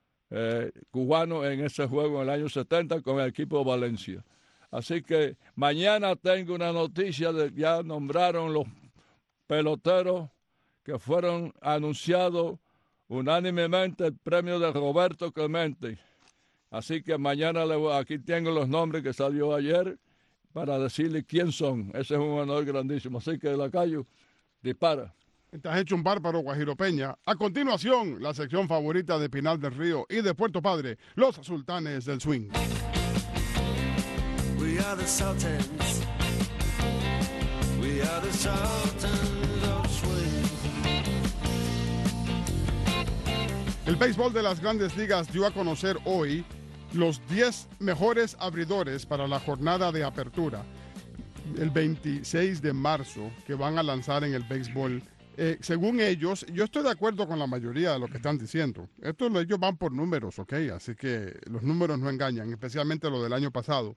eh, cubano en ese juego en el año setenta con el equipo de Valencia. Así que mañana tengo una noticia de que ya nombraron los peloteros que fueron anunciados unánimemente el premio de Roberto Clemente. Así que mañana le voy, aquí tengo los nombres que salió ayer para decirle quién son. Ese es un honor grandísimo. Así que, Lacayo, dispara. Estás hecho un bárbaro, Guajiro Peña. A continuación, la sección favorita de Pinal del Río y de Puerto Padre, los Sultanes del Swing. We are the Sultans. We are the Sultans of Swing. El béisbol de las Grandes Ligas dio a conocer hoy los diez mejores abridores para la jornada de apertura, el veintiséis de marzo, que van a lanzar en el béisbol. Eh, según ellos, yo estoy de acuerdo con la mayoría de lo que están diciendo. Esto, ellos van por números, ¿ok? Así que los números no engañan, especialmente lo del año pasado.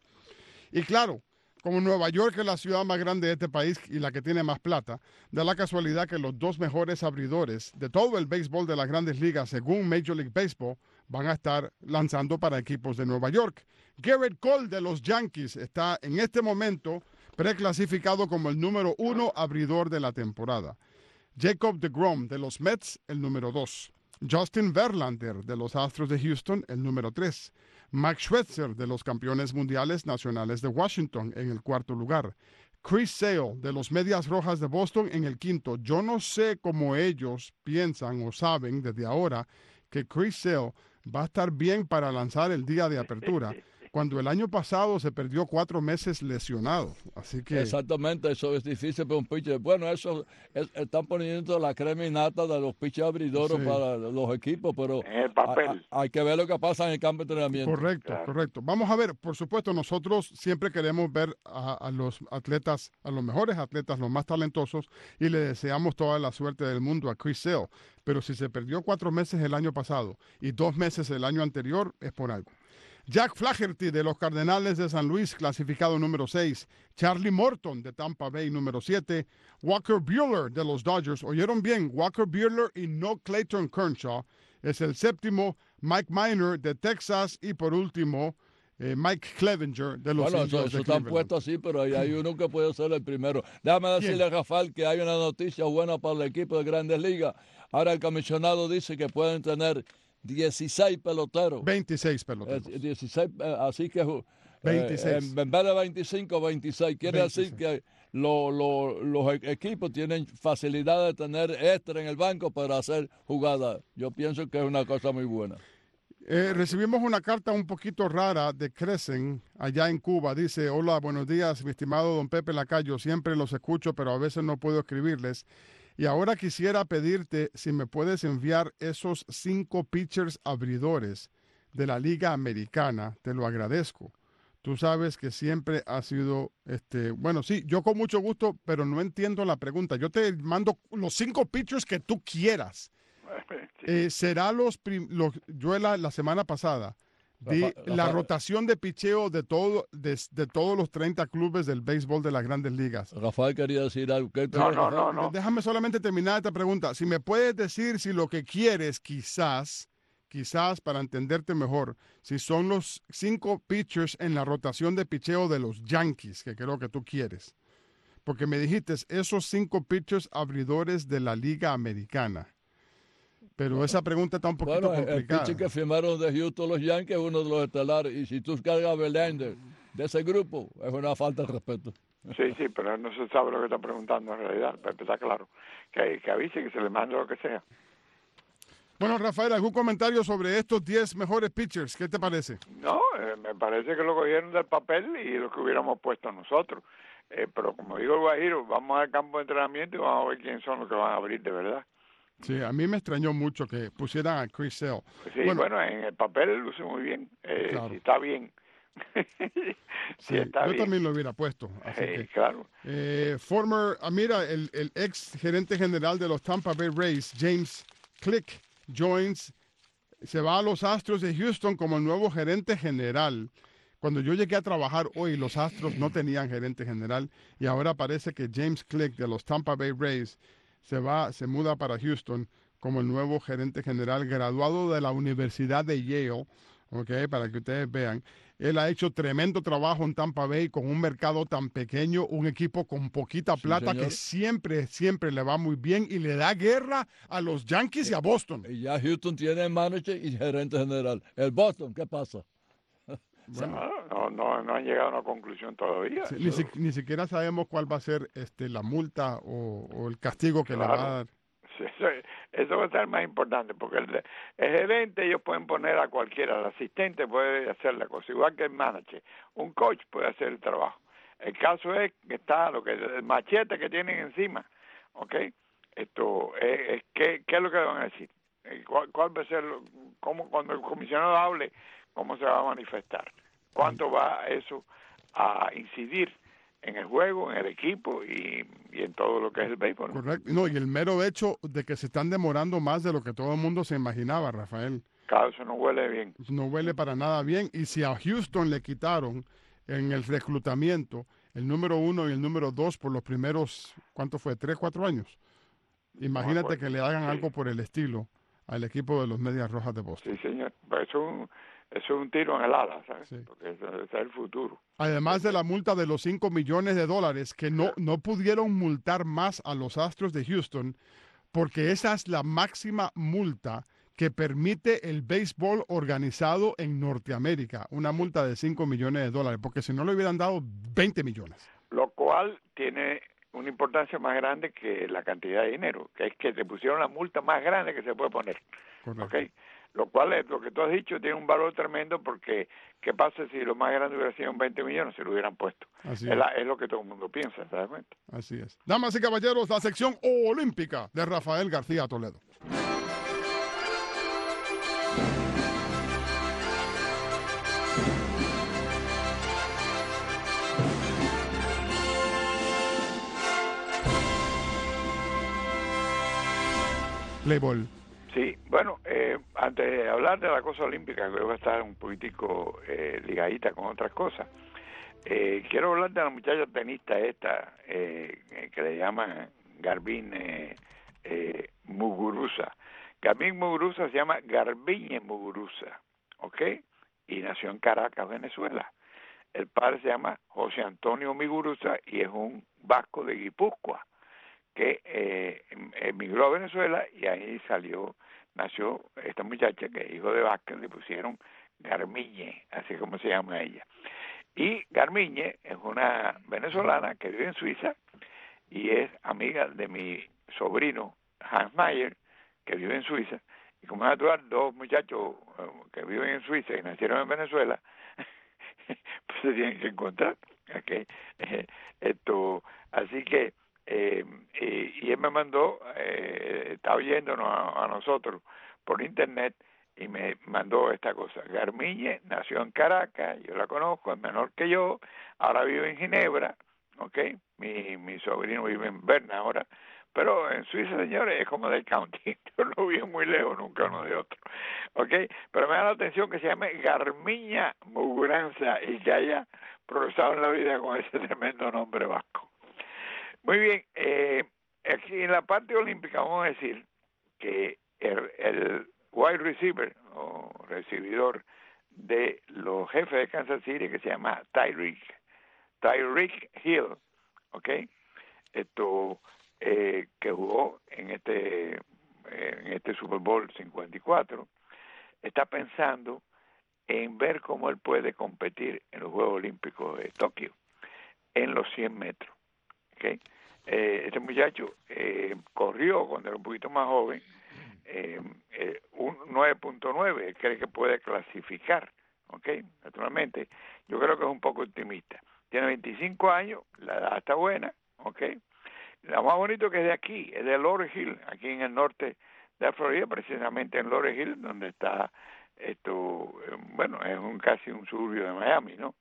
Y claro, como Nueva York es la ciudad más grande de este país y la que tiene más plata, da la casualidad que los dos mejores abridores de todo el béisbol de las Grandes Ligas, según Major League Baseball, van a estar lanzando para equipos de Nueva York. Garrett Cole de los Yankees está en este momento preclasificado como el número uno abridor de la temporada. Jacob deGrom de los Mets, el número dos. Justin Verlander de los Astros de Houston, el número tres. Max Scherzer de los campeones mundiales nacionales de Washington en el cuarto lugar. Chris Sale de los Medias Rojas de Boston en el quinto. Yo no sé cómo ellos piensan o saben desde ahora que Chris Sale va a estar bien para lanzar el día de apertura, cuando el año pasado se perdió cuatro meses lesionado. Así que... Exactamente, eso es difícil para un pitcher. Bueno, eso es, están poniendo la crema y nata de los pitchers abridores sí. para los equipos, pero en el papel. Hay, hay que ver lo que pasa en el campo de entrenamiento. Correcto, claro. correcto. Vamos a ver, por supuesto, nosotros siempre queremos ver a, a los atletas, a los mejores atletas, los más talentosos, y le deseamos toda la suerte del mundo a Chris Sale. Pero si se perdió cuatro meses el año pasado y dos meses el año anterior, es por algo. Jack Flaherty de los Cardenales de San Luis, clasificado número seis. Charlie Morton de Tampa Bay, número siete. Walker Buehler de los Dodgers. Oyeron bien, Walker Buehler y no Clayton Kershaw. Es el séptimo. Mike Minor de Texas. Y por último, eh, Mike Clevinger de los Bueno, Indios eso, de eso están Cleveland. puestos así, pero ahí hay uno que puede ser el primero. Déjame decirle a Rafael que hay una noticia buena para el equipo de Grandes Ligas. Ahora el comisionado dice que pueden tener dieciséis peloteros. veintiséis peloteros. Eh, dieciséis, eh, así que eh, veintiséis. en vez de veinticinco, veintiséis. Quiere veintiséis. Decir que lo, lo, los equipos tienen facilidad de tener extra en el banco para hacer jugadas. Yo pienso que es una cosa muy buena. Eh, recibimos una carta un poquito rara de Crescent, allá en Cuba. Dice: hola, buenos días, mi estimado don Pepe Lacayo. Siempre los escucho, pero a veces no puedo escribirles. Y ahora quisiera pedirte si me puedes enviar esos cinco pitchers abridores de la Liga Americana. Te lo agradezco. Tú sabes que siempre ha sido, este, bueno, sí, yo con mucho gusto, pero no entiendo la pregunta. Yo te mando los cinco pitchers que tú quieras. Eh, será los, prim los yo la, la semana pasada Di Rafa- la Rafa- rotación de picheo de, todo, de, de todos los treinta clubes del béisbol de las grandes ligas. Rafael quería decir algo. ¿Qué No, dice no, Rafael? no, no. Déjame solamente terminar esta pregunta. Si me puedes decir si lo que quieres, quizás, quizás para entenderte mejor, si son los cinco pitchers en la rotación de picheo de los Yankees, que creo que tú quieres. Porque me dijiste esos cinco pitchers abridores de la Liga Americana. Pero esa pregunta está un poquito Bueno, el complicada. pitcher que firmaron de Houston los Yankees es uno de los estelares. Y si tú cargas a Verlander de ese grupo, es una falta de respeto. Sí, sí, pero no se sabe lo que está preguntando en realidad, para empezar claro. Que, que avise, que se le mande lo que sea. Bueno, Rafael, ¿algún comentario sobre estos diez mejores pitchers? ¿Qué te parece? No, eh, me parece que lo cogieron del papel y lo que hubiéramos puesto nosotros. Eh, pero como digo el Guajiro, vamos al campo de entrenamiento y vamos a ver quiénes son los que van a abrir de verdad. Sí, a mí me extrañó mucho que pusieran a Chris Sale. Sí, bueno, en el papel luce muy bien, eh, Claro. si está bien. Sí, si está yo bien. también lo hubiera puesto. Así Sí, que, claro. eh, former, ah, mira, el, el ex gerente general de los Tampa Bay Rays, James Click Joins, se va a los Astros de Houston como el nuevo gerente general. Cuando yo llegué a trabajar hoy, los Astros no tenían gerente general y ahora parece que James Click de los Tampa Bay Rays se va, se muda para Houston como el nuevo gerente general, graduado de la Universidad de Yale, ¿ok? Para que ustedes vean. Él ha hecho tremendo trabajo en Tampa Bay con un mercado tan pequeño, un equipo con poquita Sí, plata señor. que siempre, siempre le va muy bien y le da guerra a los Yankees y a Boston. Y ya Houston tiene manager y gerente general. El Boston, ¿qué pasa? No, no, no, no han llegado a una conclusión todavía. Sí, ni, si- ni siquiera sabemos cuál va a ser este, la multa o, o el castigo que le Claro. va a dar. Sí, Eso, eso va a ser más importante, porque el, el gerente ellos pueden poner a cualquiera, el asistente puede hacer la cosa, igual que el manager. Un coach puede hacer el trabajo. El caso es que está lo que el machete que tienen encima, ¿ok? Esto es, es ¿qué, qué es lo que van a decir? Eh, ¿Cuál, cuál va a ser, lo- cómo, cuando el comisionado hable, cómo se va a manifestar? ¿Cuánto va eso a incidir en el juego, en el equipo y, y en todo lo que es el béisbol? Correcto. No, y el mero hecho de que se están demorando más de lo que todo el mundo se imaginaba, Rafael. Claro, eso no huele bien. No huele para nada bien. Y si a Houston le quitaron en el reclutamiento el número uno y el número dos por los primeros, ¿cuánto fue? ¿Tres, cuatro años? Imagínate acuerdo. que le hagan Sí. algo por el estilo al equipo de los Medias Rojas de Boston. Sí, señor. Pero eso es un, eso es un tiro en el ala, ¿sabes? Sí. Porque eso, ese es el futuro. Además de la multa de los cinco millones de dólares, que no, no pudieron multar más a los Astros de Houston, porque esa es la máxima multa que permite el béisbol organizado en Norteamérica, una multa de cinco millones de dólares, porque si no le hubieran dado veinte millones. Lo cual tiene una importancia más grande que la cantidad de dinero, que es que te pusieron la multa más grande que se puede poner. Correcto. ¿Ok? Lo cual es, lo que tú has dicho tiene un valor tremendo porque ¿qué pasa si lo más grande hubiera sido veinte millones? Si lo hubieran puesto. Así es, es. la- es lo que todo el mundo piensa, ¿sabes? Así es. Damas y caballeros, la sección olímpica de Rafael García Toledo. Playboy. Sí, bueno, eh, antes de hablar de la cosa olímpica, que voy a estar un poquitico eh, ligadita con otras cosas, eh, quiero hablar de la muchacha tenista esta, eh, eh, que le llaman Garbine eh, eh, Muguruza. Garbine Muguruza se llama Garbiñe Muguruza, ¿ok? Y nació en Caracas, Venezuela. El padre se llama José Antonio Muguruza y es un vasco de Guipúzcoa, que eh, em- emigró a Venezuela y ahí salió, nació esta muchacha que es hijo de Vázquez, le pusieron Garmiñe, así como se llama ella. Y Garmiñe es una venezolana que vive en Suiza y es amiga de mi sobrino Hans Mayer, que vive en Suiza. Y como es natural, dos muchachos eh, que viven en Suiza y nacieron en Venezuela, pues se tienen que encontrar. ¿Okay? Eh, esto, así que eh, y, y él me mandó, eh, está oyéndonos a, a nosotros por internet y me mandó esta cosa. Garmiñe nació en Caracas, yo la conozco, es menor que yo, ahora vive en Ginebra, ¿ok? Mi, mi sobrino vive en Berna ahora, Pero en Suiza, señores, es como del county. Yo no vi muy lejos nunca uno de otro. ¿Ok? Pero me da la atención que se llame Garmiña Muguranza y que haya progresado en la vida con ese tremendo nombre vasco. Muy bien. Eh, aquí en la parte olímpica vamos a decir que el, el wide receiver o recibidor de los jefes de Kansas City, que se llama Tyreek, Tyreek Hill, ¿ok? Esto, eh, que jugó en este, en este Super Bowl cincuenta y cuatro, está pensando en ver cómo él puede competir en los Juegos Olímpicos de Tokio, en los cien metros, ¿ok? Eh, este muchacho eh, corrió cuando era un poquito más joven, eh, eh, un nueve punto nueve, cree que puede clasificar, ¿ok? Naturalmente, yo creo que es un poco optimista. Tiene veinticinco años, la edad está buena, ¿ok? Lo más bonito que es de aquí, es de Laurel Hill, aquí en el norte de la Florida, precisamente en Laurel Hill, donde está esto, eh, bueno, es un casi un suburbio de Miami, ¿no?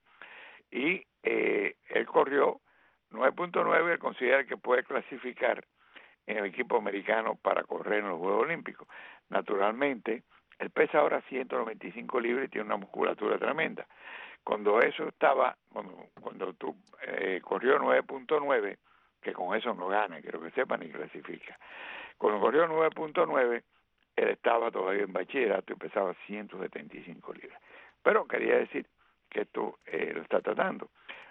Y eh, él corrió nueve punto nueve, él considera que puede clasificar en el equipo americano para correr en los Juegos Olímpicos. Naturalmente, él pesa ahora ciento noventa y cinco libras y tiene una musculatura tremenda. Cuando eso estaba, cuando, cuando tú eh, corrió nueve punto nueve, que con eso no gana, quiero que sepan, ni clasifica. Cuando corrió nueve punto nueve, él estaba todavía en bachillerato y pesaba ciento setenta y cinco libras. Pero quería decir que esto eh, lo está tratando.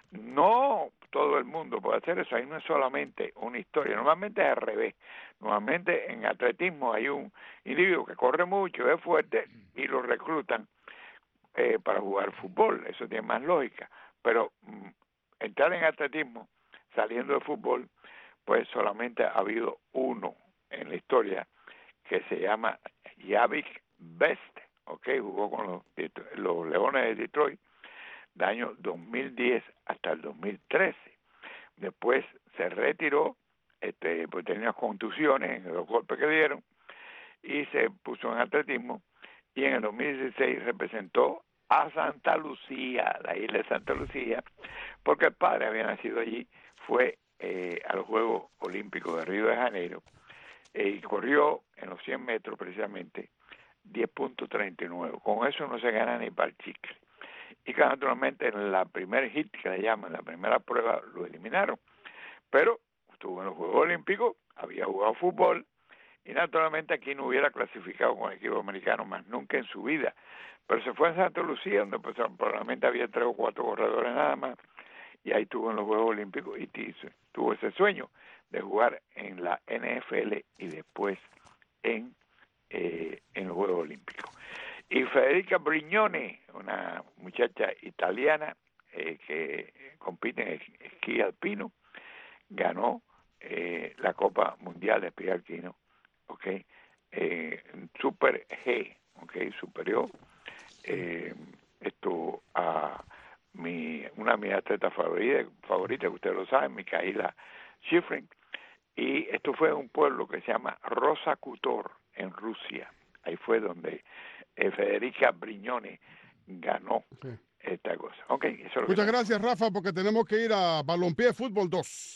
No todo el mundo puede hacer eso, ahí no es solamente una historia, normalmente es al revés. Normalmente en atletismo hay un individuo que corre mucho, es fuerte y lo reclutan eh, para jugar fútbol, eso tiene más lógica, pero mm, entrar en atletismo saliendo de fútbol, pues solamente ha habido uno en la historia que se llama Javik Best, ok, jugó con los, los Leones de Detroit del año dos mil diez hasta el dos mil trece. Después se retiró, este, pues tenía contusiones en los golpes que dieron, y se puso en atletismo, y en el dos mil dieciséis representó a Santa Lucía, la isla de Santa Lucía, porque el padre había nacido allí, fue eh, a los Juegos Olímpicos de Río de Janeiro, eh, y corrió en los cien metros precisamente diez punto treinta y nueve. Con eso no se gana ni para el chicle. Y que naturalmente en la primer hit, que le llaman, la primera prueba, lo eliminaron. Pero estuvo en los Juegos Olímpicos, había jugado fútbol, y naturalmente aquí no hubiera clasificado con el equipo americano más nunca en su vida. Pero se fue a Santa Lucía, donde pues, probablemente había tres o cuatro corredores nada más, y ahí estuvo en los Juegos Olímpicos y tuvo ese sueño de jugar en la N F L y después en, eh, en los Juegos Olímpicos. Y Federica Brignone, una muchacha italiana eh, que compite en esquí alpino, ganó eh, la Copa Mundial de Esquí Alpino, ¿ok? Eh, Super G, ¿ok? Superior eh, esto a mi, una de mis atletas favoritas, favorita, que ustedes lo saben, Micaela Shiffrin, y esto fue en un pueblo que se llama Rosa Kutor, en Rusia. Ahí fue donde eh, Federica Brignone ganó sí. esta cosa. Okay, eso es lo Muchas que gracias, Rafa, porque tenemos que ir a Balompié Fútbol dos.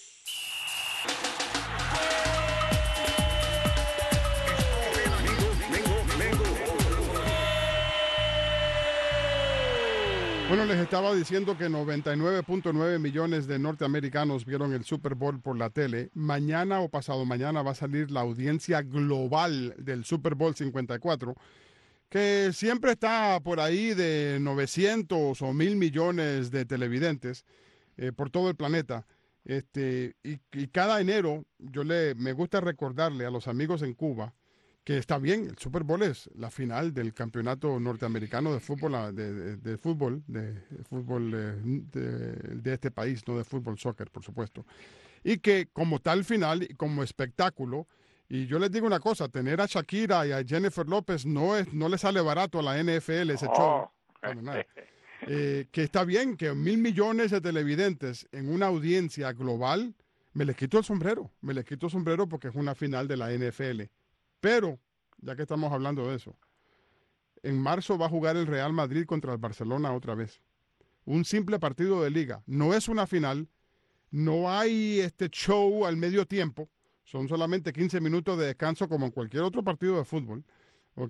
Bueno, les estaba diciendo que noventa y nueve punto nueve millones de norteamericanos vieron el Super Bowl por la tele. Mañana o pasado mañana va a salir la audiencia global del Super Bowl cincuenta y cuatro, que siempre está por ahí de novecientos o mil millones de televidentes eh, por todo el planeta. Este, y, y cada enero yo le me gusta recordarle a los amigos en Cuba que está bien, el Super Bowl es la final del campeonato norteamericano de fútbol, de, de, de fútbol, de, de fútbol de, de, de este país, no de fútbol, soccer, por supuesto. Y que como tal final, y como espectáculo, y yo les digo una cosa, tener a Shakira y a Jennifer López no es no le sale barato a la N F L ese oh. show. Bueno, nada. Eh, que está bien que mil millones de televidentes en una audiencia global, me les quito el sombrero, me les quito el sombrero porque es una final de la N F L. Pero, ya que estamos hablando de eso, en marzo va a jugar el Real Madrid contra el Barcelona otra vez. Un simple partido de liga. No es una final, no hay este show al medio tiempo, Son solamente quince minutos de descanso como en cualquier otro partido de fútbol. ¿Ok?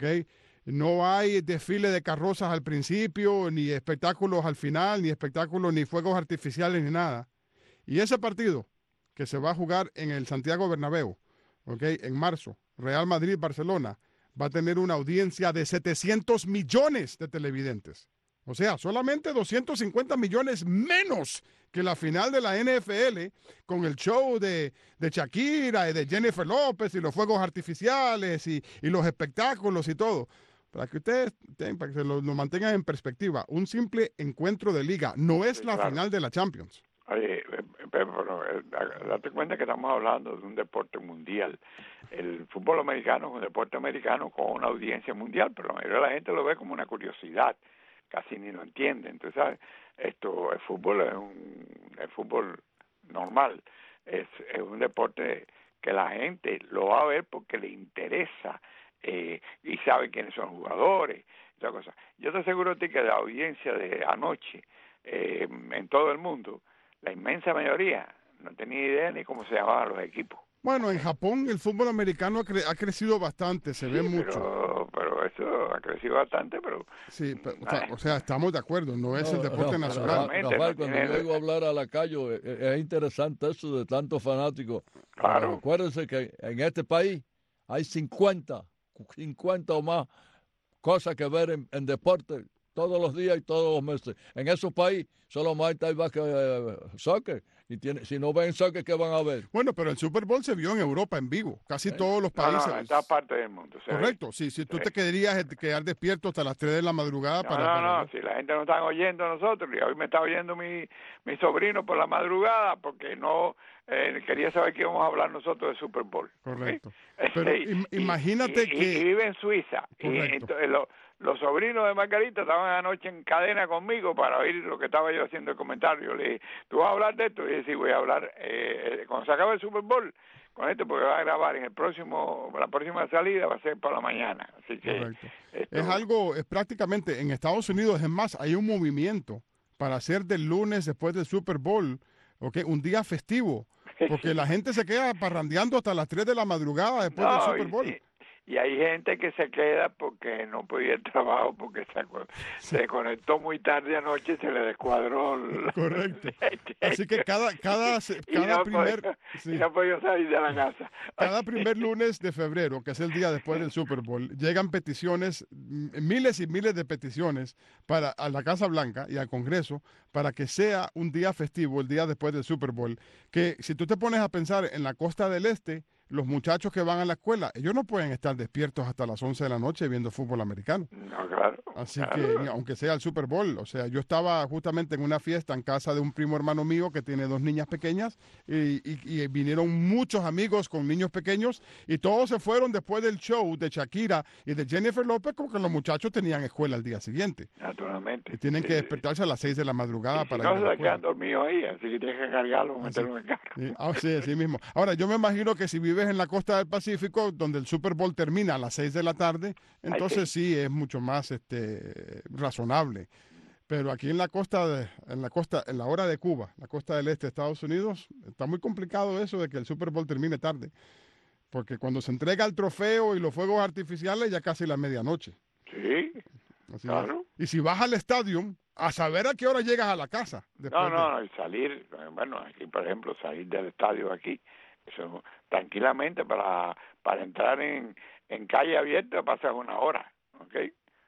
No hay desfile de carrozas al principio, ni espectáculos al final, ni espectáculos, ni fuegos artificiales, ni nada. Y ese partido que se va a jugar en el Santiago Bernabéu, ¿ok? En marzo, Real Madrid-Barcelona, va a tener una audiencia de setecientos millones de televidentes. O sea, solamente doscientos cincuenta millones menos que la final de la N F L con el show de, de Shakira y de Jennifer López y los fuegos artificiales y, y los espectáculos y todo. Para que ustedes para que lo, lo mantengan en perspectiva, un simple encuentro de liga no es Sí, la claro. final de la Champions. Oye, eh, Pepe, pero eh, date cuenta que estamos hablando de un deporte mundial. El fútbol americano es un deporte americano con una audiencia mundial, pero la mayoría de la gente lo ve como una curiosidad, casi ni lo entiende. Entonces, ¿sabes? Esto, el fútbol es un el fútbol normal, es, es un deporte que la gente lo va a ver porque le interesa eh, y sabe quiénes son los jugadores, esa cosa. Yo te aseguro a ti que la audiencia de anoche eh, en todo el mundo, la inmensa mayoría no tenía idea ni cómo se llamaban los equipos. Bueno, en Japón el fútbol americano ha, cre ha crecido bastante, se ve Sí, mucho. Pero, pero eso ha crecido bastante, pero... Sí, pero, o, sea, o sea, estamos de acuerdo, no es el No, deporte Rafa, nacional. Rafa, Realmente, Rafael, no cuando tiene- yo oigo hablar a la calle, es, es interesante eso de tantos fanáticos. Claro. Pero acuérdense que en este país hay cincuenta, cincuenta o más cosas que ver en, en deporte todos los días y todos los meses. En esos países solo más hay que eh, soccer. Y tiene, si no ven soccer, ¿qué van a ver? Bueno, pero el Super Bowl se vio en Europa en vivo, casi todos los No, no, países. no, en toda parte del mundo. se ve. Correcto, sí, si tú Sí. te querías quedar despierto hasta las tres de la madrugada No, para... no, para no, ver. si la gente no está oyendo a nosotros, y hoy me está oyendo mi, mi sobrino por la madrugada porque no eh, quería saber qué íbamos a hablar nosotros de Super Bowl. ¿ok? Correcto. Pero Y- im- y- imagínate y- y- que- Y vive en Suiza. Y Correcto. entonces lo- los sobrinos de Margarita estaban anoche en cadena conmigo para oír lo que estaba yo haciendo el comentario. Le dije, ¿tú vas a hablar de esto? Y dije, sí, voy a hablar eh, cuando se acabe el Super Bowl con esto, porque va a grabar en el próximo, la próxima salida va a ser por la mañana. Así que Correcto. esto- Es algo, es prácticamente, en Estados Unidos, es más, hay un movimiento para hacer del lunes después del Super Bowl, ¿ok? Un día festivo, porque la gente se queda parrandeando hasta las tres de la madrugada después del No, Super y- Bowl. Y, y hay gente que se queda porque no podía ir al trabajo, porque se, acu- se conectó muy tarde anoche y se le descuadró. el- Correcto. Así que cada, cada, se- y cada no primer... podía- sí. y no podía salir de la casa. Cada primer lunes de febrero, que es el día después del Super Bowl, llegan peticiones, m- miles y miles de peticiones para a la Casa Blanca y al Congreso para que sea un día festivo, el día después del Super Bowl. Que si tú te pones a pensar en la costa del este, los muchachos que van a la escuela, ellos no pueden estar despiertos hasta las once de la noche viendo fútbol americano. No, claro. Así claro. que, ni- aunque sea el Super Bowl, o sea, yo estaba justamente en una fiesta en casa de un primo hermano mío que tiene dos niñas pequeñas y, y- y vinieron muchos amigos con niños pequeños y todos se fueron después del show de Shakira y de Jennifer López porque los muchachos tenían escuela al día siguiente Naturalmente. y tienen Sí, que sí. despertarse a las seis de la madrugada Y si para no ir a la se escuela. quedan dormidos ahí, así que tienes que cargarlo, meterlo en el carro. Sí, ah, sí, así mismo. Ahora, yo me imagino que si vives en la costa del Pacífico, donde el Super Bowl termina a las seis de la tarde, entonces sí es mucho más este, razonable. Pero aquí en la costa, de, en la costa, en la hora de Cuba, la costa del este de Estados Unidos, está muy complicado eso de que el Super Bowl termine tarde. Porque cuando se entrega el trofeo y los fuegos artificiales, ya casi la medianoche. Sí, Así claro. es. Y si vas al estadio, a saber a qué hora llegas a la casa. después No, de- no, no, y salir, eh, bueno, aquí por ejemplo, salir del estadio aquí, eso tranquilamente para, para entrar en, en calle abierta pasa una hora, ¿ok?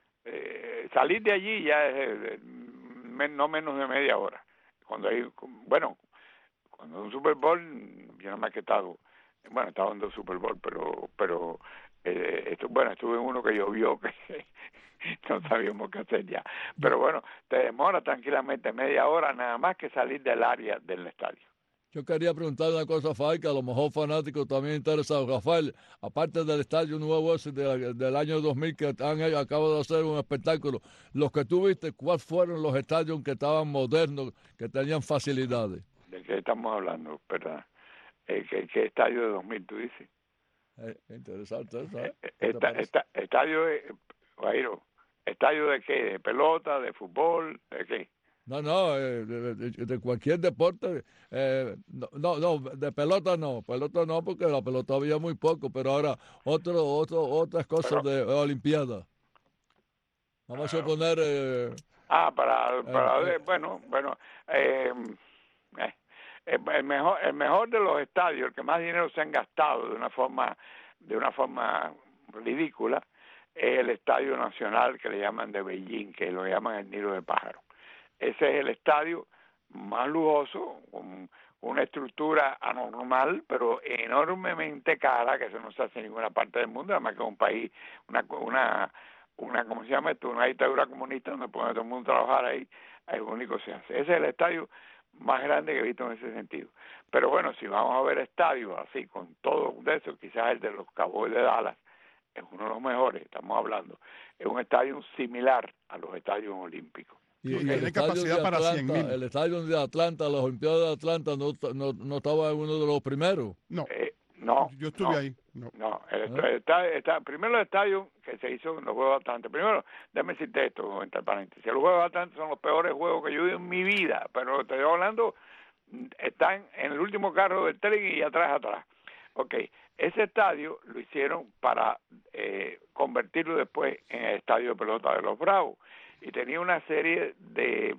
Eh, salir de allí ya es eh, men- no menos de media hora. Cuando hay, bueno, cuando un Super Bowl, yo no me he estado, bueno, estaba en dos Super Bowl, pero, pero, eh, esto, bueno, estuve en uno que llovió, que no sabíamos qué hacer ya. Pero bueno, te demora tranquilamente media hora nada más que salir del área del estadio. Yo quería preguntar una cosa, Rafael, que a lo mejor fanáticos también interesados. Rafael, aparte del estadio nuevo ese de- del año dos mil que han, acabo de hacer un espectáculo, los que tú viste, ¿cuáles fueron los estadios que estaban modernos, que tenían facilidades? ¿De qué estamos hablando? ¿Verdad? Eh, ¿qué, ¿Qué estadio de dos mil tú dices? Eh, interesante, ¿eh? ¿sabes? Eh, ¿Qué te esta- parece? esta- estadio de, Guairo, ¿estadio de qué? ¿De pelota, de fútbol, de qué? No, no, eh, de, de- de cualquier deporte. eh, no, no, no, de pelota no, pelota no, porque la pelota había muy poco, pero ahora otro, otro, otras cosas de Olimpiada. Vamos a suponer... eh, Ah, para, para Eh, ver, eh. bueno, bueno, eh, eh, el el mejor, el mejor de los estadios, el que más dinero se han gastado de una forma, de una forma ridícula, es el Estadio Nacional que le llaman de Beijing, que lo llaman el Nido de Pájaro. Ese es el estadio más lujoso, con una estructura anormal, pero enormemente cara, que eso no se hace en ninguna parte del mundo, además que es un país, una, una, una, ¿cómo se llama esto? Una dictadura comunista donde pone a todo el mundo a trabajar ahí, ahí lo único que se hace. Ese es el estadio más grande que he visto en ese sentido. Pero bueno, si vamos a ver estadios así, con todo eso, quizás el de los Cowboys de Dallas es uno de los mejores, estamos hablando. Es un estadio similar a los estadios olímpicos. Y, Y y tiene el estadio capacidad de para Atlanta, cien mil. el estadio de Atlanta, las Olimpiadas de Atlanta, no, no, no estaba en uno de los primeros. No, Eh, no, yo estuve no. ahí. No. No, el, ¿Eh? esta- está, está- primero el estadio que se hizo en los Juegos de Atlanta. Primero, déjame decirte esto, entre paréntesis. Los Juegos de Atlanta son los peores juegos que yo he visto en mi vida, pero te estoy hablando, están en el último carro del tren y atrás, atrás. Ok, ese estadio lo hicieron para eh, convertirlo después en el estadio de pelota de los Bravos. Y tenía una serie de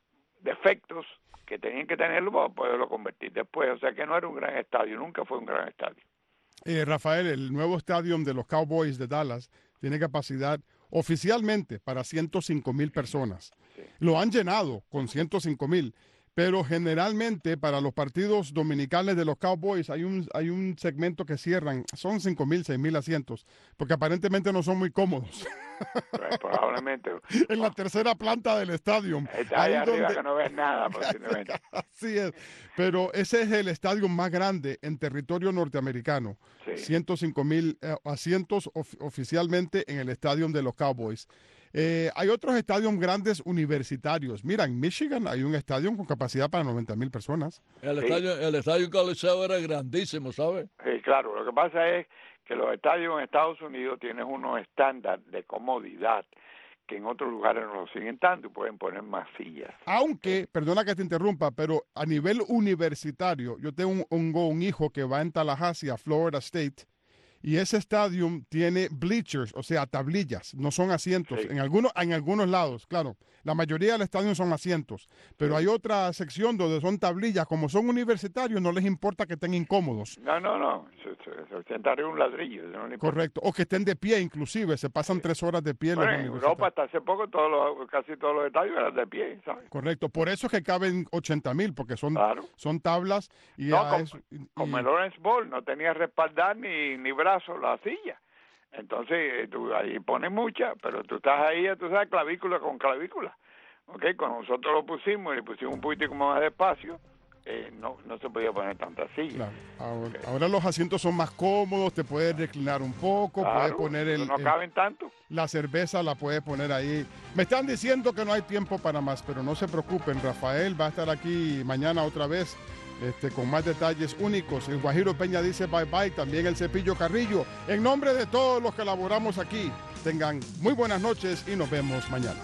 defectos que tenían que tenerlo para poderlo convertir después. O sea que no era un gran estadio, nunca fue un gran estadio. Eh, Rafael, el nuevo estadio de los Cowboys de Dallas tiene capacidad oficialmente para ciento cinco mil personas. Lo han llenado con ciento cinco mil, pero generalmente para los partidos dominicales de los Cowboys hay un, hay un segmento que cierran, son cinco mil, seis mil asientos, porque aparentemente no son muy cómodos. Pues, probablemente. En la tercera planta del estadio. Está ahí ahí arriba donde- que no ves nada, posiblemente. Así es, pero ese es el estadio más grande en territorio norteamericano. Sí. ciento cinco mil eh, asientos of- oficialmente en el estadio de los Cowboys. Eh, hay otros estadios grandes universitarios. Mira, en Michigan hay un estadio con capacidad para noventa mil personas. El Sí. estadio, el estadio Coliseo era grandísimo, ¿sabes? Sí, claro, lo que pasa es que los estadios en Estados Unidos tienen unos estándares de comodidad que en otros lugares no lo siguen tanto y pueden poner más sillas. Aunque, perdona que te interrumpa, pero a nivel universitario, yo tengo un, un, un hijo que va en Tallahassee, a Florida State, y ese estadio tiene bleachers, o sea, tablillas, no son asientos. Sí. En algunos, en algunos lados, claro. La mayoría del estadio son asientos, pero hay otra sección donde son tablillas. Como son universitarios, no les importa que estén incómodos. No, no, no, se, se, se sienta arriba un ladrillo. eso no le importa. Correcto. O que estén de pie, inclusive. Se pasan tres horas de pie en Bueno, los en universitarios. Europa hasta hace poco todos los, casi todos los estadios eran de pie, ¿sabes? Correcto. Por eso es que caben ochenta mil, porque son, Claro. son tablas. Y No, a como, eso- y- como y- el Lawrence Ball no tenía respaldar ni, ni brazo la silla. Entonces, eh, tú ahí pones mucha, pero tú estás ahí, tú sabes, clavícula con clavícula. Ok, cuando nosotros lo pusimos y le pusimos un poquito como más de espacio, eh, no, no se podía poner tanta silla. Claro. Ahora, ahora los asientos son más cómodos, te puedes reclinar un poco, puedes Claro, poner el, no el- caben tanto. la cerveza, la puedes poner ahí. Me están diciendo que no hay tiempo para más, pero no se preocupen, Rafael va a estar aquí mañana otra vez este, con más detalles únicos. El Guajiro Peña dice bye bye, también el Cepillo Carrillo. En nombre de todos los que laboramos aquí, tengan muy buenas noches y nos vemos mañana.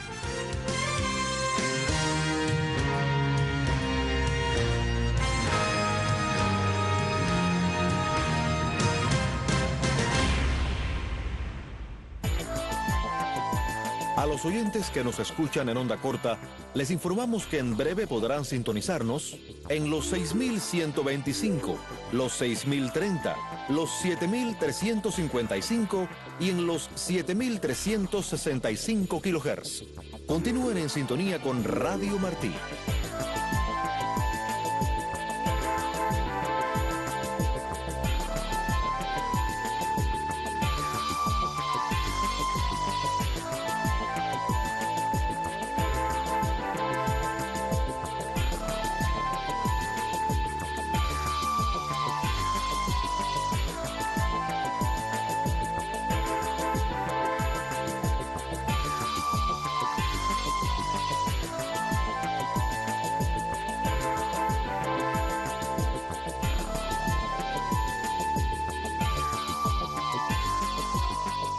A los oyentes que nos escuchan en onda corta, les informamos que en breve podrán sintonizarnos en los seis mil ciento veinticinco, los seis mil treinta, los siete mil trescientos cincuenta y cinco y en los siete mil trescientos sesenta y cinco kilohertz. Continúen en sintonía con Radio Martí.